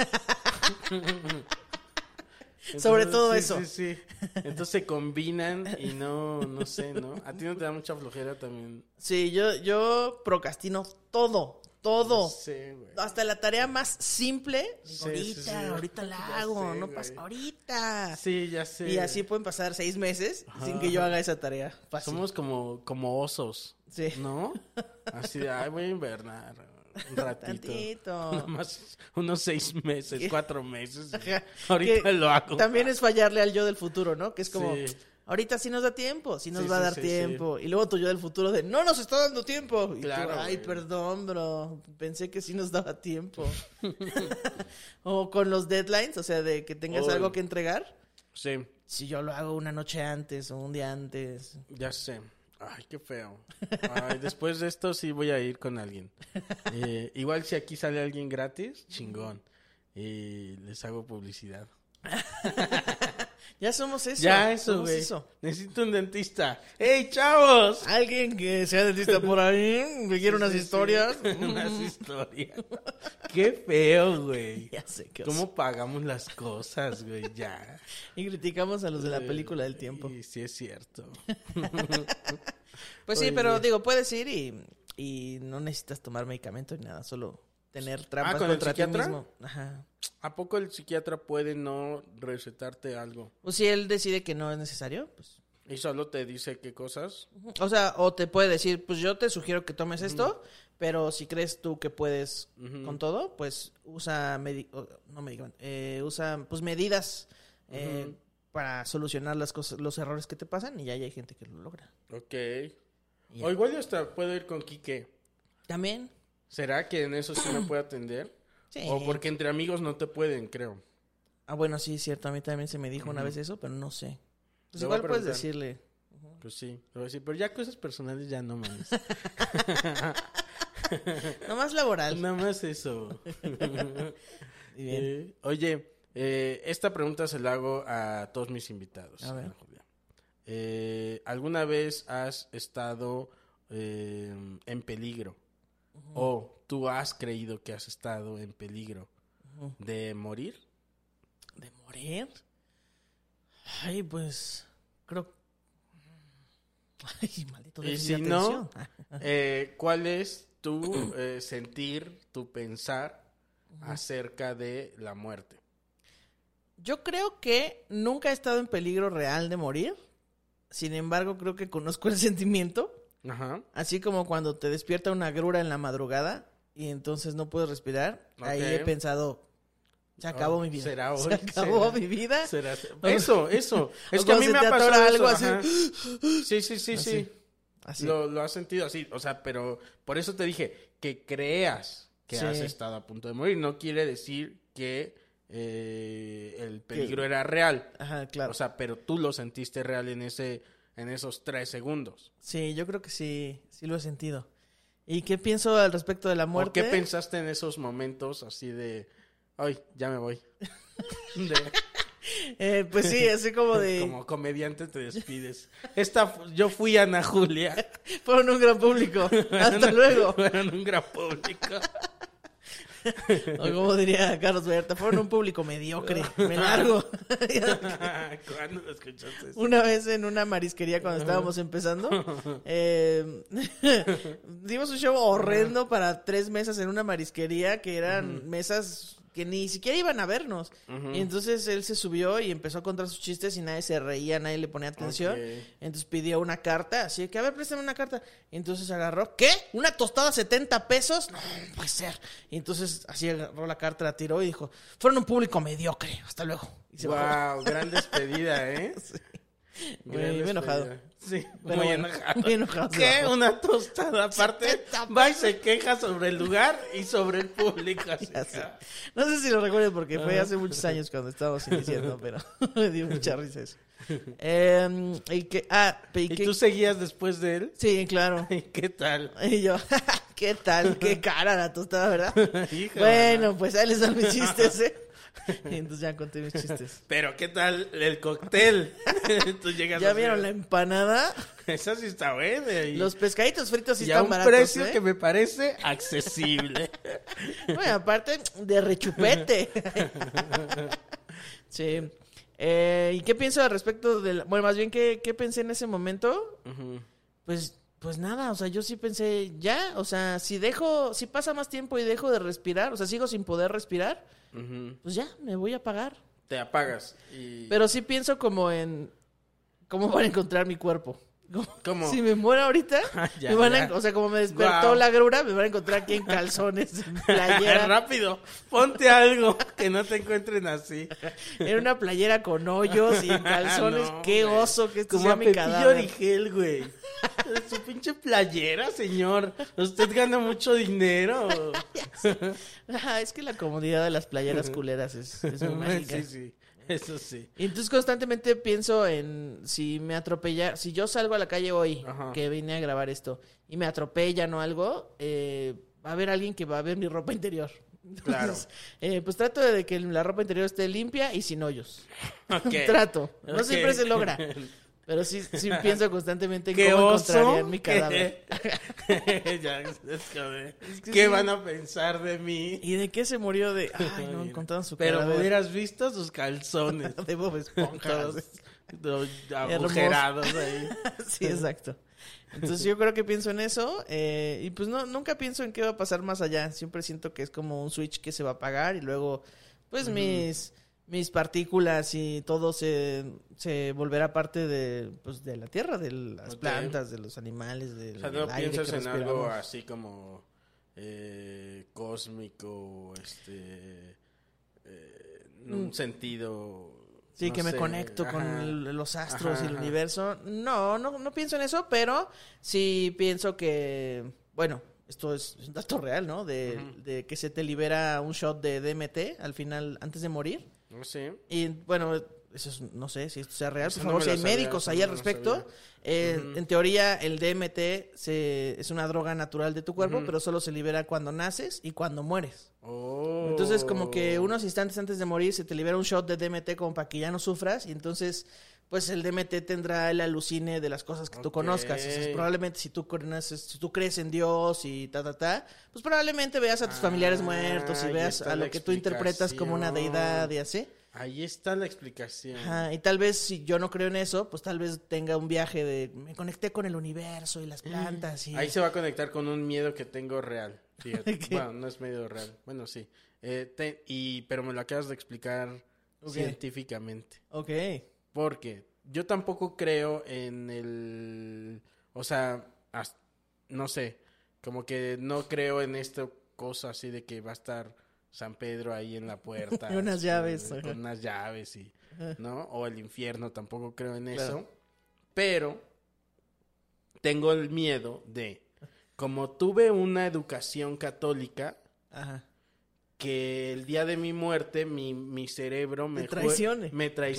Sobre todo eso. Sí. Entonces se combinan y no sé, ¿no? A ti no te da mucha flojera también. Sí, yo procrastino todo. Sí, güey. Hasta la tarea más simple. Sí, ahorita la Ya hago, sé, no güey. pasa ahorita. Sí, ya sé. Y así pueden pasar 6 meses sin que yo haga esa tarea. Fácil. Somos como osos, Sí. ¿no? Así de, ay, voy a invernar un ratito. Tantito. Nomás unos 6 meses, 4 meses. Ajá. Ahorita Que lo hago. También es fallarle al yo del futuro, ¿no? Que es como, Sí. ahorita sí nos da tiempo, sí nos Sí, va a sí, dar sí, tiempo. Y luego tu yo del futuro de, no nos está dando tiempo. Y Claro, tú, ay, güey. perdón, bro, pensé que sí nos daba tiempo. O con los deadlines, o sea, de que tengas Uy. algo que entregar. Sí, Si yo lo hago una noche antes o un día antes. ya sé. Ay, qué feo. Ay, después de esto sí voy a ir con alguien. Igual si aquí sale alguien gratis, chingón. Y les hago publicidad. Ya somos eso. Ya, eso, somos güey. eso. Necesito un dentista. ¡Ey, chavos! Alguien que sea dentista por ahí, me quiere unas Sí, historias. Unas historias. Qué feo, güey. Ya sé que oso. ¿Cómo pagamos las cosas, güey? Ya. Y criticamos a los de la película del tiempo. Y sí es cierto. Pues sí, Oye. pero digo, puedes ir y no necesitas tomar medicamento ni nada, solo tener trampas ¿con el contra ti psiquiatra? mismo. Ajá. ¿A poco el psiquiatra puede no recetarte algo? O si él decide que no es necesario, pues... ¿Y solo te dice qué cosas? O sea, o te puede decir, pues yo te sugiero que tomes esto, pero si crees tú que puedes con todo, pues usa usa pues medidas para solucionar las cosas, los errores que te pasan y ya hay gente que lo logra. Ok. Ya. O igual yo hasta puedo ir con Quique. También. ¿Será que en eso sí me puede atender? Sí. O porque entre amigos no te pueden, creo. Ah, bueno, sí, es cierto. A mí también se me dijo una vez eso, pero no sé. Pues Le voy a igual puedes preguntar. decirle. Pues sí, le voy a decir, pero ya cosas personales ya no mames. Nomás laboral. Nada más eso. Y bien. Oye, esta pregunta se la hago a todos mis invitados. A ver. Ana Julia. ¿Alguna vez has estado en peligro? ¿O tú has creído que has estado en peligro de morir? ¿De morir? Ay, pues... Creo... Ay, maldito Y déficit si de no, atención. ¿cuál es tu sentir, tu pensar acerca de la muerte? Yo creo que nunca he estado en peligro real de morir. Sin embargo, creo que conozco el sentimiento. Ajá. Así como cuando te despierta una grura en la madrugada y entonces no puedes respirar, Ok. ahí he pensado, se acabó mi vida. ¿Será hoy? Se acabó ¿Será? mi vida. ¿Será? Eso. Es O que a cuando mí se me te ha atora pasado algo eso. así. Ajá. Sí. Así. Así. Lo has sentido así. O sea, pero por eso te dije que creas que Sí. has estado a punto de morir. No quiere decir que el peligro era real. Ajá, claro. O sea, pero tú lo sentiste real en esos 3 segundos. Sí, yo creo que sí lo he sentido. ¿Y qué pienso al respecto de la ¿O muerte? qué pensaste en esos momentos así de, ay, ya me voy? Pues sí, así como de... Como comediante te despides. Yo fui Ana Julia. Fueron un gran público. Hasta luego. Fueron un gran público. O como diría Carlos Berta, fueron un público mediocre. Me largo. ¿Cuándo lo escuchaste? Una vez en una marisquería cuando estábamos empezando, dimos un show horrendo para 3 mesas en una marisquería que eran mesas que ni siquiera iban a vernos. Y entonces él se subió y empezó a contar sus chistes y nadie se reía, nadie le ponía atención. Ok. Entonces pidió una carta, así que, a ver, préstame una carta. Y entonces agarró, ¿qué? ¿Una tostada 70 pesos? No, no puede ser. Y entonces así agarró la carta, la tiró y dijo, fueron un público mediocre, hasta luego. Y se bajó. Wow, gran despedida, ¿eh? Muy enojado. Sí, Pero muy bueno, enojado. muy enojado. ¿Qué? Una tostada. Aparte, va y se queja sobre el lugar y sobre el público. Así Ya sé. que- No sé si lo recuerdo porque fue hace muchos años cuando estábamos iniciando, pero me dio mucha risa eso. ¿Y qué? ¿Y tú seguías después de él? Sí, claro. ¿Y qué tal? Y yo, ¿qué tal? Qué cara la tostada, ¿verdad? Híjole. Bueno, pues ahí les dan mis chistes, ¿eh? Y entonces ya conté mis chistes. Pero ¿qué tal el cóctel? Tú llegas ¿Ya así, vieron la empanada? Esa sí está buena. Y, Los pescaditos fritos sí y a están un baratos, precio ¿eh? que me parece accesible. Bueno, aparte de rechupete. Sí. ¿Y qué pienso al respecto de bueno, más bien, ¿qué pensé en ese momento? Ujú. Pues nada, o sea, yo sí pensé, ya, o sea, si pasa más tiempo y dejo de respirar, o sea, sigo sin poder respirar, Ujú. pues ya, me voy a apagar. Te apagas. Y... Pero sí pienso como en cómo van a encontrar mi cuerpo. ¿Cómo? Si me muero ahorita, Ya, me van ya. o sea, como me despertó Guau. la grura, me van a encontrar aquí en calzones, en playera, Rápido, ponte algo que no te encuentren así. en una playera con hoyos y en calzones. No, Qué güey. oso que esto Como sea a mi Pepillo cadáver. Origel, güey. Su pinche playera, señor. Usted gana mucho dinero. Ajá, es que la comodidad de las playeras culeras es muy mágica. Sí, sí. Eso sí. Y entonces constantemente pienso en si me atropella, si yo salgo a la calle hoy, Ajá. que vine a grabar esto, y me atropellan o algo, va a haber alguien que va a ver mi ropa interior. Entonces, pues trato de que la ropa interior esté limpia y sin hoyos. Ok. Trato. No Ok. siempre se logra. Pero sí pienso constantemente en ¿Qué cómo oso? encontrarían mi cadáver. Ya, es como de, que ¿qué sí. van a pensar de mí? ¿Y de qué se murió? Ay, no, encontraron su Pero cadáver. hubieras visto sus calzones. De Bob Esponja. Todos agujerados ahí. Sí, exacto. Entonces yo creo que pienso en eso y pues nunca pienso en qué va a pasar más allá. Siempre siento que es como un switch que se va a apagar y luego pues mis partículas y todo se volverá parte de la tierra, de las Ok. plantas, de los animales, del O sea, no aire piensas que en algo respiramos. así como cósmico, en un sentido... Sí, no que me sé, conecto con ajá. los astros Ajá, y el ajá. universo. No pienso en eso, pero sí pienso que, bueno, esto es un dato real, ¿no? De que se te libera un shot de DMT al final, antes de morir. No sé. Y bueno, eso es, no sé si esto sea real, Eso por no favor, me si lo hay sabía, médicos eso ahí no al lo respecto. sabía. En teoría, el DMT es una droga natural de tu cuerpo, pero solo se libera cuando naces y cuando mueres. Oh. Entonces, como que unos instantes antes de morir se te libera un shot de DMT como para que ya no sufras. Y entonces, pues el DMT tendrá el alucine de las cosas que tú Ok. conozcas. O sea, probablemente si tú crees en Dios y pues probablemente veas a tus familiares muertos y ahí veas está a la lo que tú interpretas como una deidad y así. Ahí está la explicación. Ajá, y tal vez si yo no creo en eso, pues tal vez tenga un viaje de me conecté con el universo y las plantas y... Ahí se va a conectar con un miedo que tengo real. Fíjate. ¿Qué? Bueno, no es medio real. Bueno, sí. Pero me lo acabas de explicar Ok. científicamente. Ok. Porque yo tampoco creo en el... O sea, no sé. Como que no creo en esto cosa así de que va a estar San Pedro ahí en la puerta. Unas llaves. Con unas llaves, ¿no? O el infierno, tampoco creo en eso. Pero tengo el miedo de, como tuve una educación católica, Ajá. que el día de mi muerte mi cerebro me traicione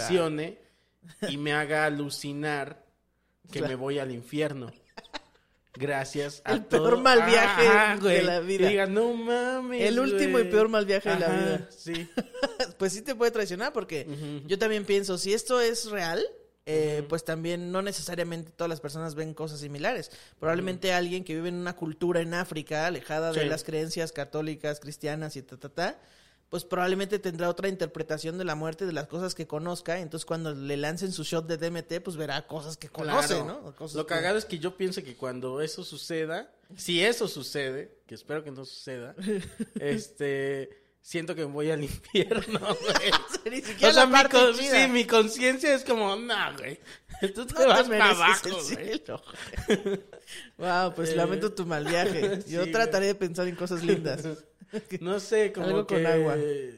y me haga alucinar que me voy al infierno. Gracias a el peor mal viaje de la vida. Diga, no mames, el último y peor mal viaje de la vida. Sí. Pues sí te puede traicionar porque yo también pienso, si esto es real, pues también no necesariamente todas las personas ven cosas similares. Probablemente alguien que vive en una cultura en África, alejada de las creencias católicas, cristianas y pues probablemente tendrá otra interpretación de la muerte, de las cosas que conozca. Entonces cuando le lancen su shot de DMT, pues verá cosas que conoce, ¿no? Cosas Lo cagado es que yo pienso que cuando eso suceda, si eso sucede, que espero que no suceda, siento que me voy al infierno, güey. Ni siquiera la parte chida. Sí, mi conciencia es como, nah, güey. Tú te No vas te para mereces abajo, el güey. cielo. Wow, pues lamento tu mal viaje. Yo sí, trataré de pensar en cosas lindas. No sé, como algo que... con agua.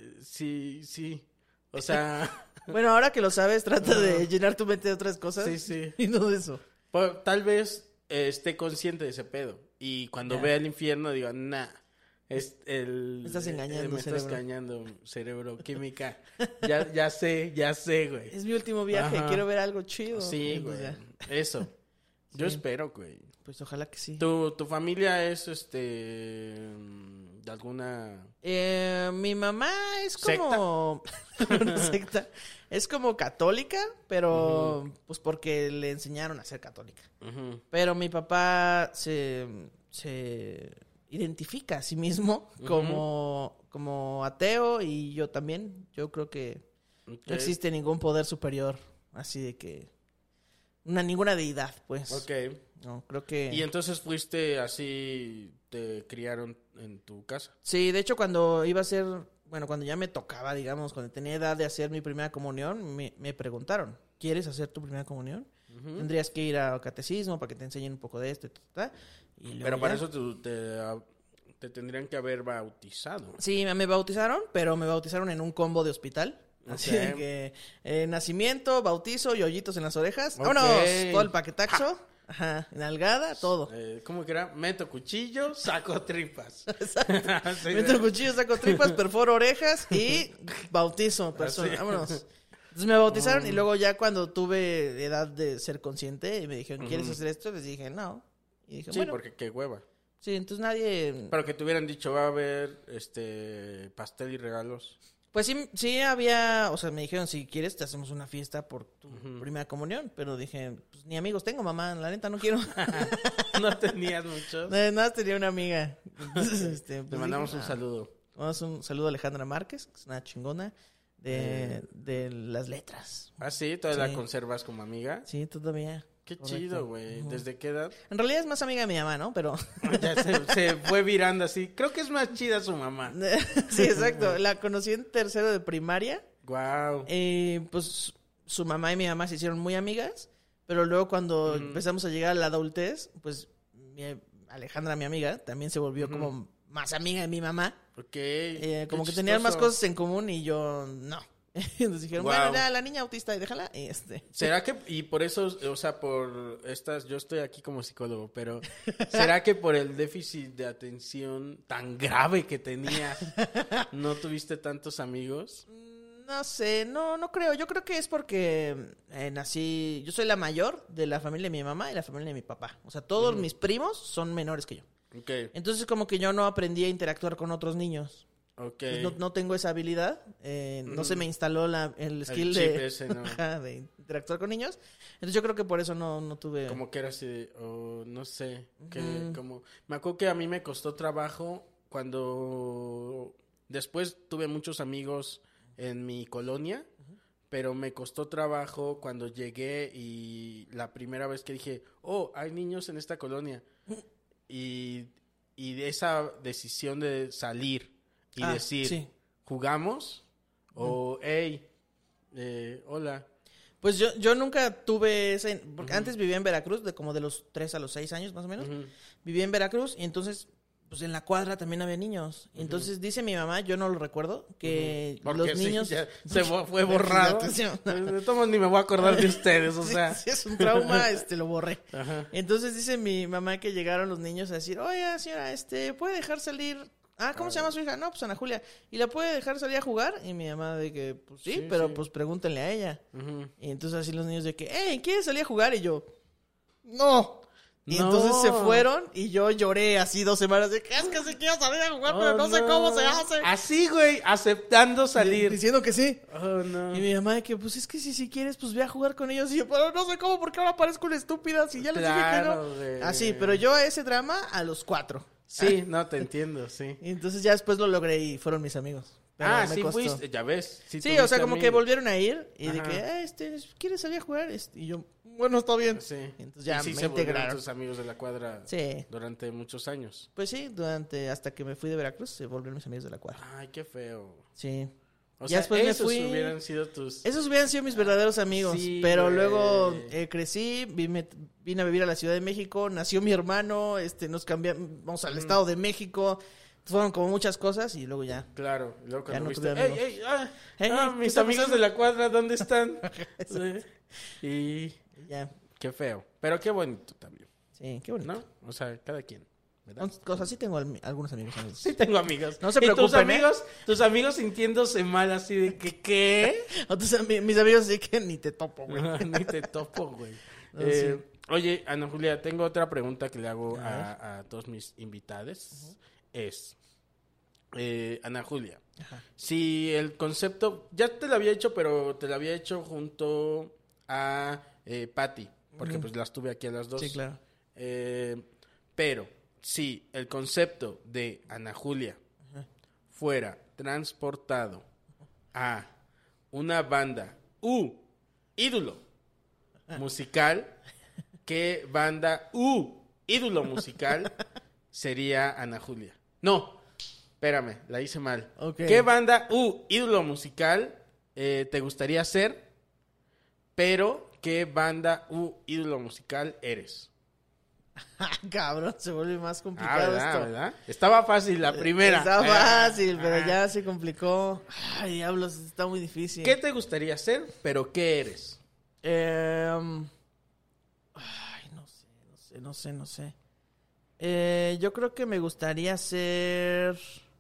Sí. O sea... Bueno, ahora que lo sabes, trata de llenar tu mente de otras cosas. Sí. Y no de eso. Tal vez esté consciente de ese pedo. Y cuando vea el infierno, digo, nah. Me estás engañando, me estás cerebro. engañando, cerebro, química. Ya sé, güey. Es mi último viaje, Ajá. quiero ver algo chido. Sí, Pues güey. ya. Eso. Yo espero, güey. Pues ojalá que sí. ¿Tu familia es, de alguna... Mi mamá es ¿Secta? como... una secta. Es como católica, pero pues porque le enseñaron a ser católica. Pero mi papá se identifica a sí mismo como ateo y yo también. Yo creo que no existe ningún poder superior, así de que... ninguna deidad, pues. Ok. No, creo que... ¿Y entonces fuiste así, te criaron en tu casa? Sí, de hecho cuando iba a ser... Bueno, cuando ya me tocaba, digamos, cuando tenía edad de hacer mi primera comunión, me preguntaron, ¿quieres hacer tu primera comunión? Tendrías que ir al catecismo para que te enseñen un poco de esto y luego Pero para ya. eso te tendrían que haber bautizado. Sí, me bautizaron, pero me bautizaron en un combo de hospital. Así de que nacimiento, bautizo y hoyitos en las orejas. Ok. ¡Vámonos! Todo el paquetaxo. Ajá, nalgada, todo. ¿Cómo que era? Meto cuchillo, saco tripas. Exacto. Sí, Meto el cuchillo, saco tripas, perforo orejas y bautizo persona. Así. Vámonos. Entonces me bautizaron y luego ya cuando tuve edad de ser consciente y me dijeron, ¿quieres hacer esto? Les dije, no. Y dije, Sí, bueno. porque qué hueva. Sí, entonces nadie... Pero que te hubieran dicho, va a haber pastel y regalos. Pues sí había, o sea, me dijeron, si quieres te hacemos una fiesta por tu primera comunión, pero dije, pues ni amigos tengo, mamá, la neta no quiero. No tenías muchos. Nada más tenía una amiga. Entonces, Te pues mandamos dije, un saludo. Vamos un saludo a Alejandra Márquez, que es una chingona de las letras. Ah, sí, todavía la Sí. conservas como amiga. Sí, todavía. Qué Correcto. chido, güey. ¿Desde qué edad? En realidad es más amiga de mi mamá, ¿no? Pero... Ya se fue virando así. Creo que es más chida su mamá. sí, exacto. La conocí en tercero de primaria. Wow. Pues su mamá y mi mamá se hicieron muy amigas, pero luego cuando empezamos a llegar a la adultez, pues Alejandra, mi amiga, también se volvió como más amiga de mi mamá. Ok. Como Qué que tenían más chistoso. cosas en común y yo no. Entonces dijeron, Wow. bueno, ya la niña autista y déjala. Y ¿Será que, y por eso, o sea, por estas, yo estoy aquí como psicólogo, pero ¿será que por el déficit de atención tan grave que tenías, no tuviste tantos amigos? No sé, no creo. Yo creo que es porque nací, yo soy la mayor de la familia de mi mamá y la familia de mi papá. O sea, todos mis primos son menores que yo. Ok, Entonces como que yo no aprendí a interactuar con otros niños. ok. Pues no tengo esa habilidad. No se me instaló el skill chip de, ese, ¿no? de interactuar con niños. Entonces yo creo que por eso no tuve... Como que era así, o no sé, que como... Me acuerdo que a mí me costó trabajo cuando... Después tuve muchos amigos en mi colonia, pero me costó trabajo cuando llegué y la primera vez que dije, oh, hay niños en esta colonia. Y de esa decisión de salir y decir, sí. ¿jugamos? O, hey, hola. Pues yo nunca tuve esa... Porque antes vivía en Veracruz, como de los 3 a los 6 años más o menos. Vivía en Veracruz y entonces pues en la cuadra también había niños. Y entonces dice mi mamá, yo no lo recuerdo, que Porque los sí, niños... ya fue borrado. De todos ni me voy a acordar de ustedes, o sea. Sí, es un trauma, lo borré. Ajá. Entonces dice mi mamá que llegaron los niños a decir, oye, señora, ¿puede dejar salir? ¿Cómo se llama su hija? No, pues Ana Julia. ¿Y la puede dejar salir a jugar? Y mi mamá de que, pues sí, pero sí. pues pregúntenle a ella. Ujú. Y entonces así los niños de que, ¿quieres salir a jugar? Y yo, no. Y No. entonces se fueron y yo lloré así 2 semanas de que es que sí quiero salir a jugar, pero no sé cómo se hace. Así, güey, aceptando salir. Diciendo que sí. Oh, no. Y mi mamá de que, pues es que si quieres, pues ve a jugar con ellos. Y yo, pero no sé cómo, porque ahora parezco una estúpida. Si ya les dije que no. Güey. Así, pero yo a ese drama a los 4. Sí, no, te entiendo, sí. Y entonces ya después lo logré y fueron mis amigos. Pero me sí costó. fuiste, ya ves. Sí, tuviste o sea, como que amigos. volvieron a ir y de Ajá. que, ¿quieres salir a jugar? Y yo, bueno, está bien. Sí. Y entonces ya Y sí me se volvieron integraron. tus amigos de la cuadra Sí. durante muchos años. Pues sí, hasta que me fui de Veracruz se volvieron mis amigos de la cuadra. Ay, qué feo. Sí. O Ya sea, después me esos fui- hubieran sido tus... Esos hubieran sido mis verdaderos amigos, Sí, pero güey. luego crecí, vine a vivir a la Ciudad de México, nació mi hermano, nos cambiamos al Estado de México, fueron como muchas cosas y luego ya. Claro, y luego Ya cuando no viste, tuve amigos. ¿qué mis está amigos pasando? de la cuadra, ¿dónde están? Sí. Y Ya, qué feo, pero qué bonito también, sí, qué bonito. ¿no? O sea, cada quien, ¿verdad? Cosas, sí tengo algunos amigos. Sí tengo amigos. No se ¿Y preocupen, tus amigos sintiéndose mal así de que, ¿qué? Mis amigos sí que ni te topo, güey. Ni te topo, güey. No, sí. Oye, Ana Julia, tengo otra pregunta que le hago A a todos mis invitados. Es, Ana Julia, Ajá. si el concepto, ya te lo había hecho, pero te lo había hecho junto a Patty, porque pues las tuve aquí a las dos. Sí, claro. Pero si el concepto de Ana Julia fuera transportado a una banda ídolo musical, ¿qué banda ídolo musical sería Ana Julia? No, espérame, la hice mal. Ok. ¿Qué banda ídolo musical te gustaría ser? Pero ¿qué banda ídolo musical eres? Cabrón, se vuelve más complicado ¿verdad? esto. ¿Verdad? Estaba fácil la primera. Estaba fácil, pero ya se complicó. Ay, diablos, está muy difícil. ¿Qué te gustaría ser, pero qué eres? Ay, no sé. Yo creo que me gustaría ser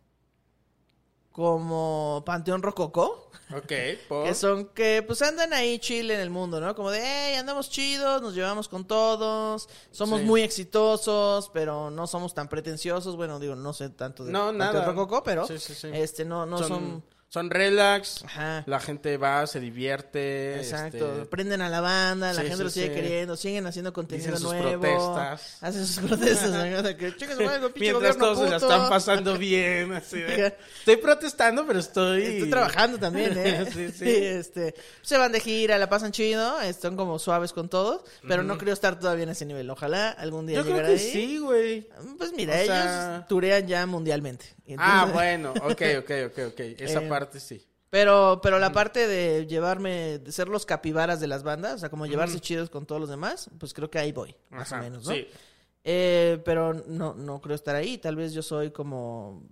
como Panteón Rococó. Ok, ¿por? Que son que pues andan ahí chill en el mundo, ¿no? Como de, andamos chidos, nos llevamos con todos, somos Sí. muy exitosos, pero no somos tan pretenciosos. Bueno, digo, no sé tanto de No, Panteón nada. Rococó, pero Sí, sí, sí. no son... Son relax, Ajá. la gente va, se divierte. Exacto, prenden a la banda, la Sí, gente sí, lo sigue sí. queriendo, siguen haciendo contenido Dicen sus nuevo. protestas. Hacen sus protestas, ¿no? O sea, que, "Chingue su madre, pinche Mientras gobierno todos se la puto". están pasando bien, así de, estoy protestando, pero Estoy trabajando también, ¿eh? Sí, sí. Se van de gira, la pasan chido, están como suaves con todos, pero no creo estar todavía en ese nivel. Ojalá algún día Yo creo llegar que ahí. sí, güey. Pues mira, O ellos sea- turean ya mundialmente. Y Ah, entonces- bueno, ok. Esa parte sí. Pero la parte de de ser los capibaras de las bandas, o sea, como llevarse chidos con todos los demás, pues creo que ahí voy, más Ajá, o menos, ¿no? sí. Pero no creo estar ahí, tal vez yo soy como...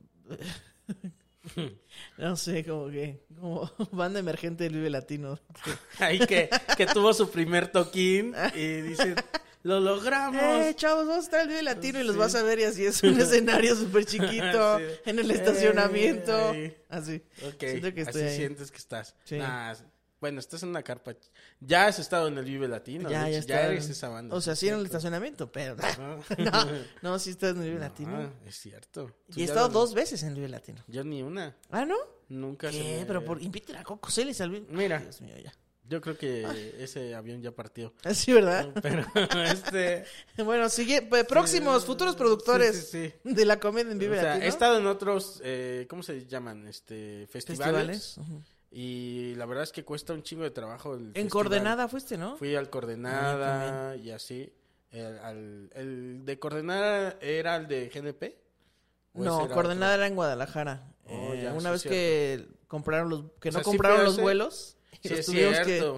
no sé, como banda emergente del Vive Latino. Ahí que tuvo su primer toquín y dicen, lo logramos. Chavos, vamos a estar al Vive Latino y los Sí. vas a ver y así es un escenario súper chiquito, Sí. en el estacionamiento, Ahí. así. Ok, Siento que estoy así ahí. sientes que estás. Sí. Nah, bueno, estás en una carpa. Ya has estado en el Vive Latino. Ya de hecho, está. eres esa banda. O sea, sí en el ¿cierto? estacionamiento, pero... Ah. no, sí estás en el Vive Latino. Ah, es cierto. Tú Y he ya estado lo- 2 veces en el Vive Latino. Yo ni una. ¿Ah, no? Nunca se ¿Qué? me- Pero inviten a Coco Celis al Vive... Mira. Ay, Dios mío, ya. Yo creo que ese avión ya partió. Sí, ¿verdad? Pero Bueno, próximos, futuros productores sí. de la comedia en Vive O sea, Latino. he estado en otros, ¿cómo se llaman? Festivales. Festivales. Ujú. Y la verdad es que cuesta un chingo de trabajo el En festival. Coordenada fuiste, ¿no? Fui al Coordenada y así. El de Coordenada era el de GNP. ¿O ese No, era Coordenada otro? era en Guadalajara. Oh, ya, una sí, vez cierto. que compraron O no sea, ¿sí compraron fue los ese? vuelos. Sí, los es tuvimos cierto.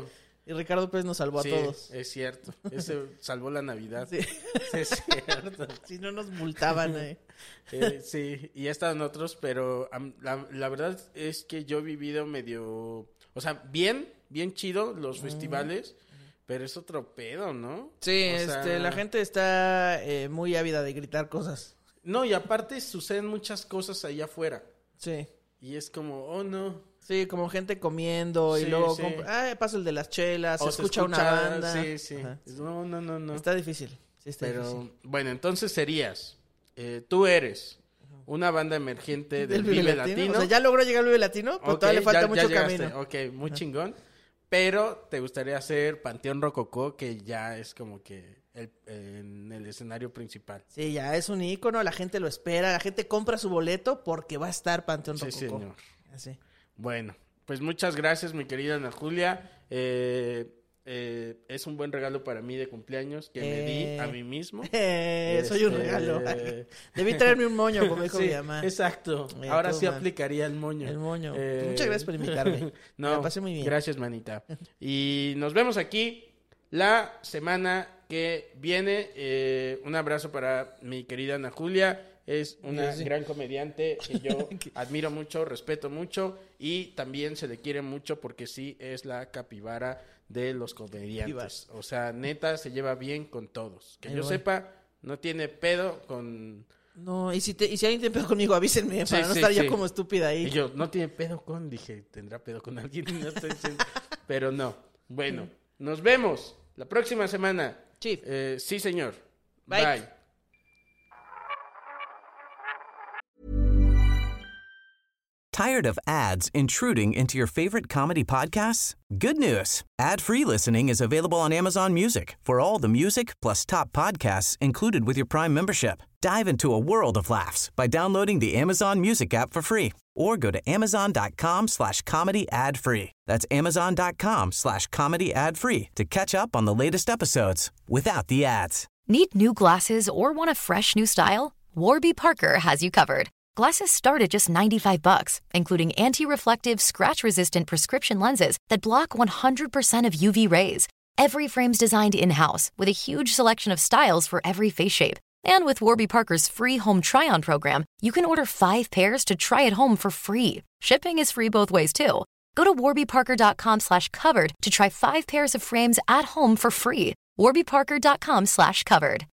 Y Ricardo Pérez nos salvó a todos. Es cierto. Ese salvó la Navidad. Sí. Es cierto. Si no nos multaban, Sí, y estaban otros, pero la verdad es que yo he vivido medio... O sea, bien chido los festivales, pero es otro pedo, ¿no? Sí, O sea, la gente está muy ávida de gritar cosas. No, y aparte suceden muchas cosas allá afuera. Sí. Y es como, oh, no. Sí, como gente comiendo y Sí, luego sí. pasa el de las chelas, O se escucha una banda. Sí. Ajá. No. Está difícil. Sí, está Pero, difícil. bueno, entonces serías, tú eres una banda emergente del Vive Latino. O sea, ya logró llegar al Vive Latino, pero Ok, todavía le falta ya mucho llegaste. camino. Ok, muy chingón. Pero te gustaría hacer Panteón Rococó, que ya es como que en el escenario principal. Sí, ya es un ícono, la gente lo espera, la gente compra su boleto porque va a estar Panteón Sí, Rococó. señor. Así. Bueno, pues muchas gracias, mi querida Ana Julia. Es un buen regalo para mí de cumpleaños que me di a mí mismo. Soy un regalo. Debí traerme un moño, como dijo Sí, mi mamá. exacto. Ahora todo sí mal. aplicaría el moño. El moño. Muchas gracias por invitarme. No, Me la pasé muy bien. Gracias, manita. Y nos vemos aquí la semana que viene. Un abrazo para mi querida Ana Julia. Es una Sí. gran comediante que yo admiro mucho, respeto mucho y también se le quiere mucho porque sí es la capibara de los comediantes. O sea, neta, se lleva bien con todos. Que Ay, yo bueno. sepa, no tiene pedo con... No, y si alguien tiene pedo conmigo, avísenme Sí, para no sí, estar sí. yo como estúpida ahí. Y yo, no tiene pedo con... Dije, ¿tendrá pedo con alguien? No estoy diciendo... Pero no. Bueno, nos vemos la próxima semana. Sí. Sí, señor. Bye. Bye. Tired of ads intruding into your favorite comedy podcasts? Good news. Ad-free listening is available on Amazon Music for all the music plus top podcasts included with your Prime membership. Dive into a world of laughs by downloading the Amazon Music app for free or go to amazon.com/comedy ad-free. That's amazon.com/comedy ad-free to catch up on the latest episodes without the ads. Need new glasses or want a fresh new style? Warby Parker has you covered. Glasses start at just $95, including anti-reflective, scratch-resistant prescription lenses that block 100% of UV rays. Every frame's designed in-house with a huge selection of styles for every face shape. And with Warby Parker's free home try-on program, you can order 5 pairs to try at home for free. Shipping is free both ways, too. Go to warbyparker.com/covered to try 5 pairs of frames at home for free. warbyparker.com/covered.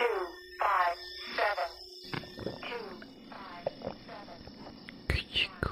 Chico.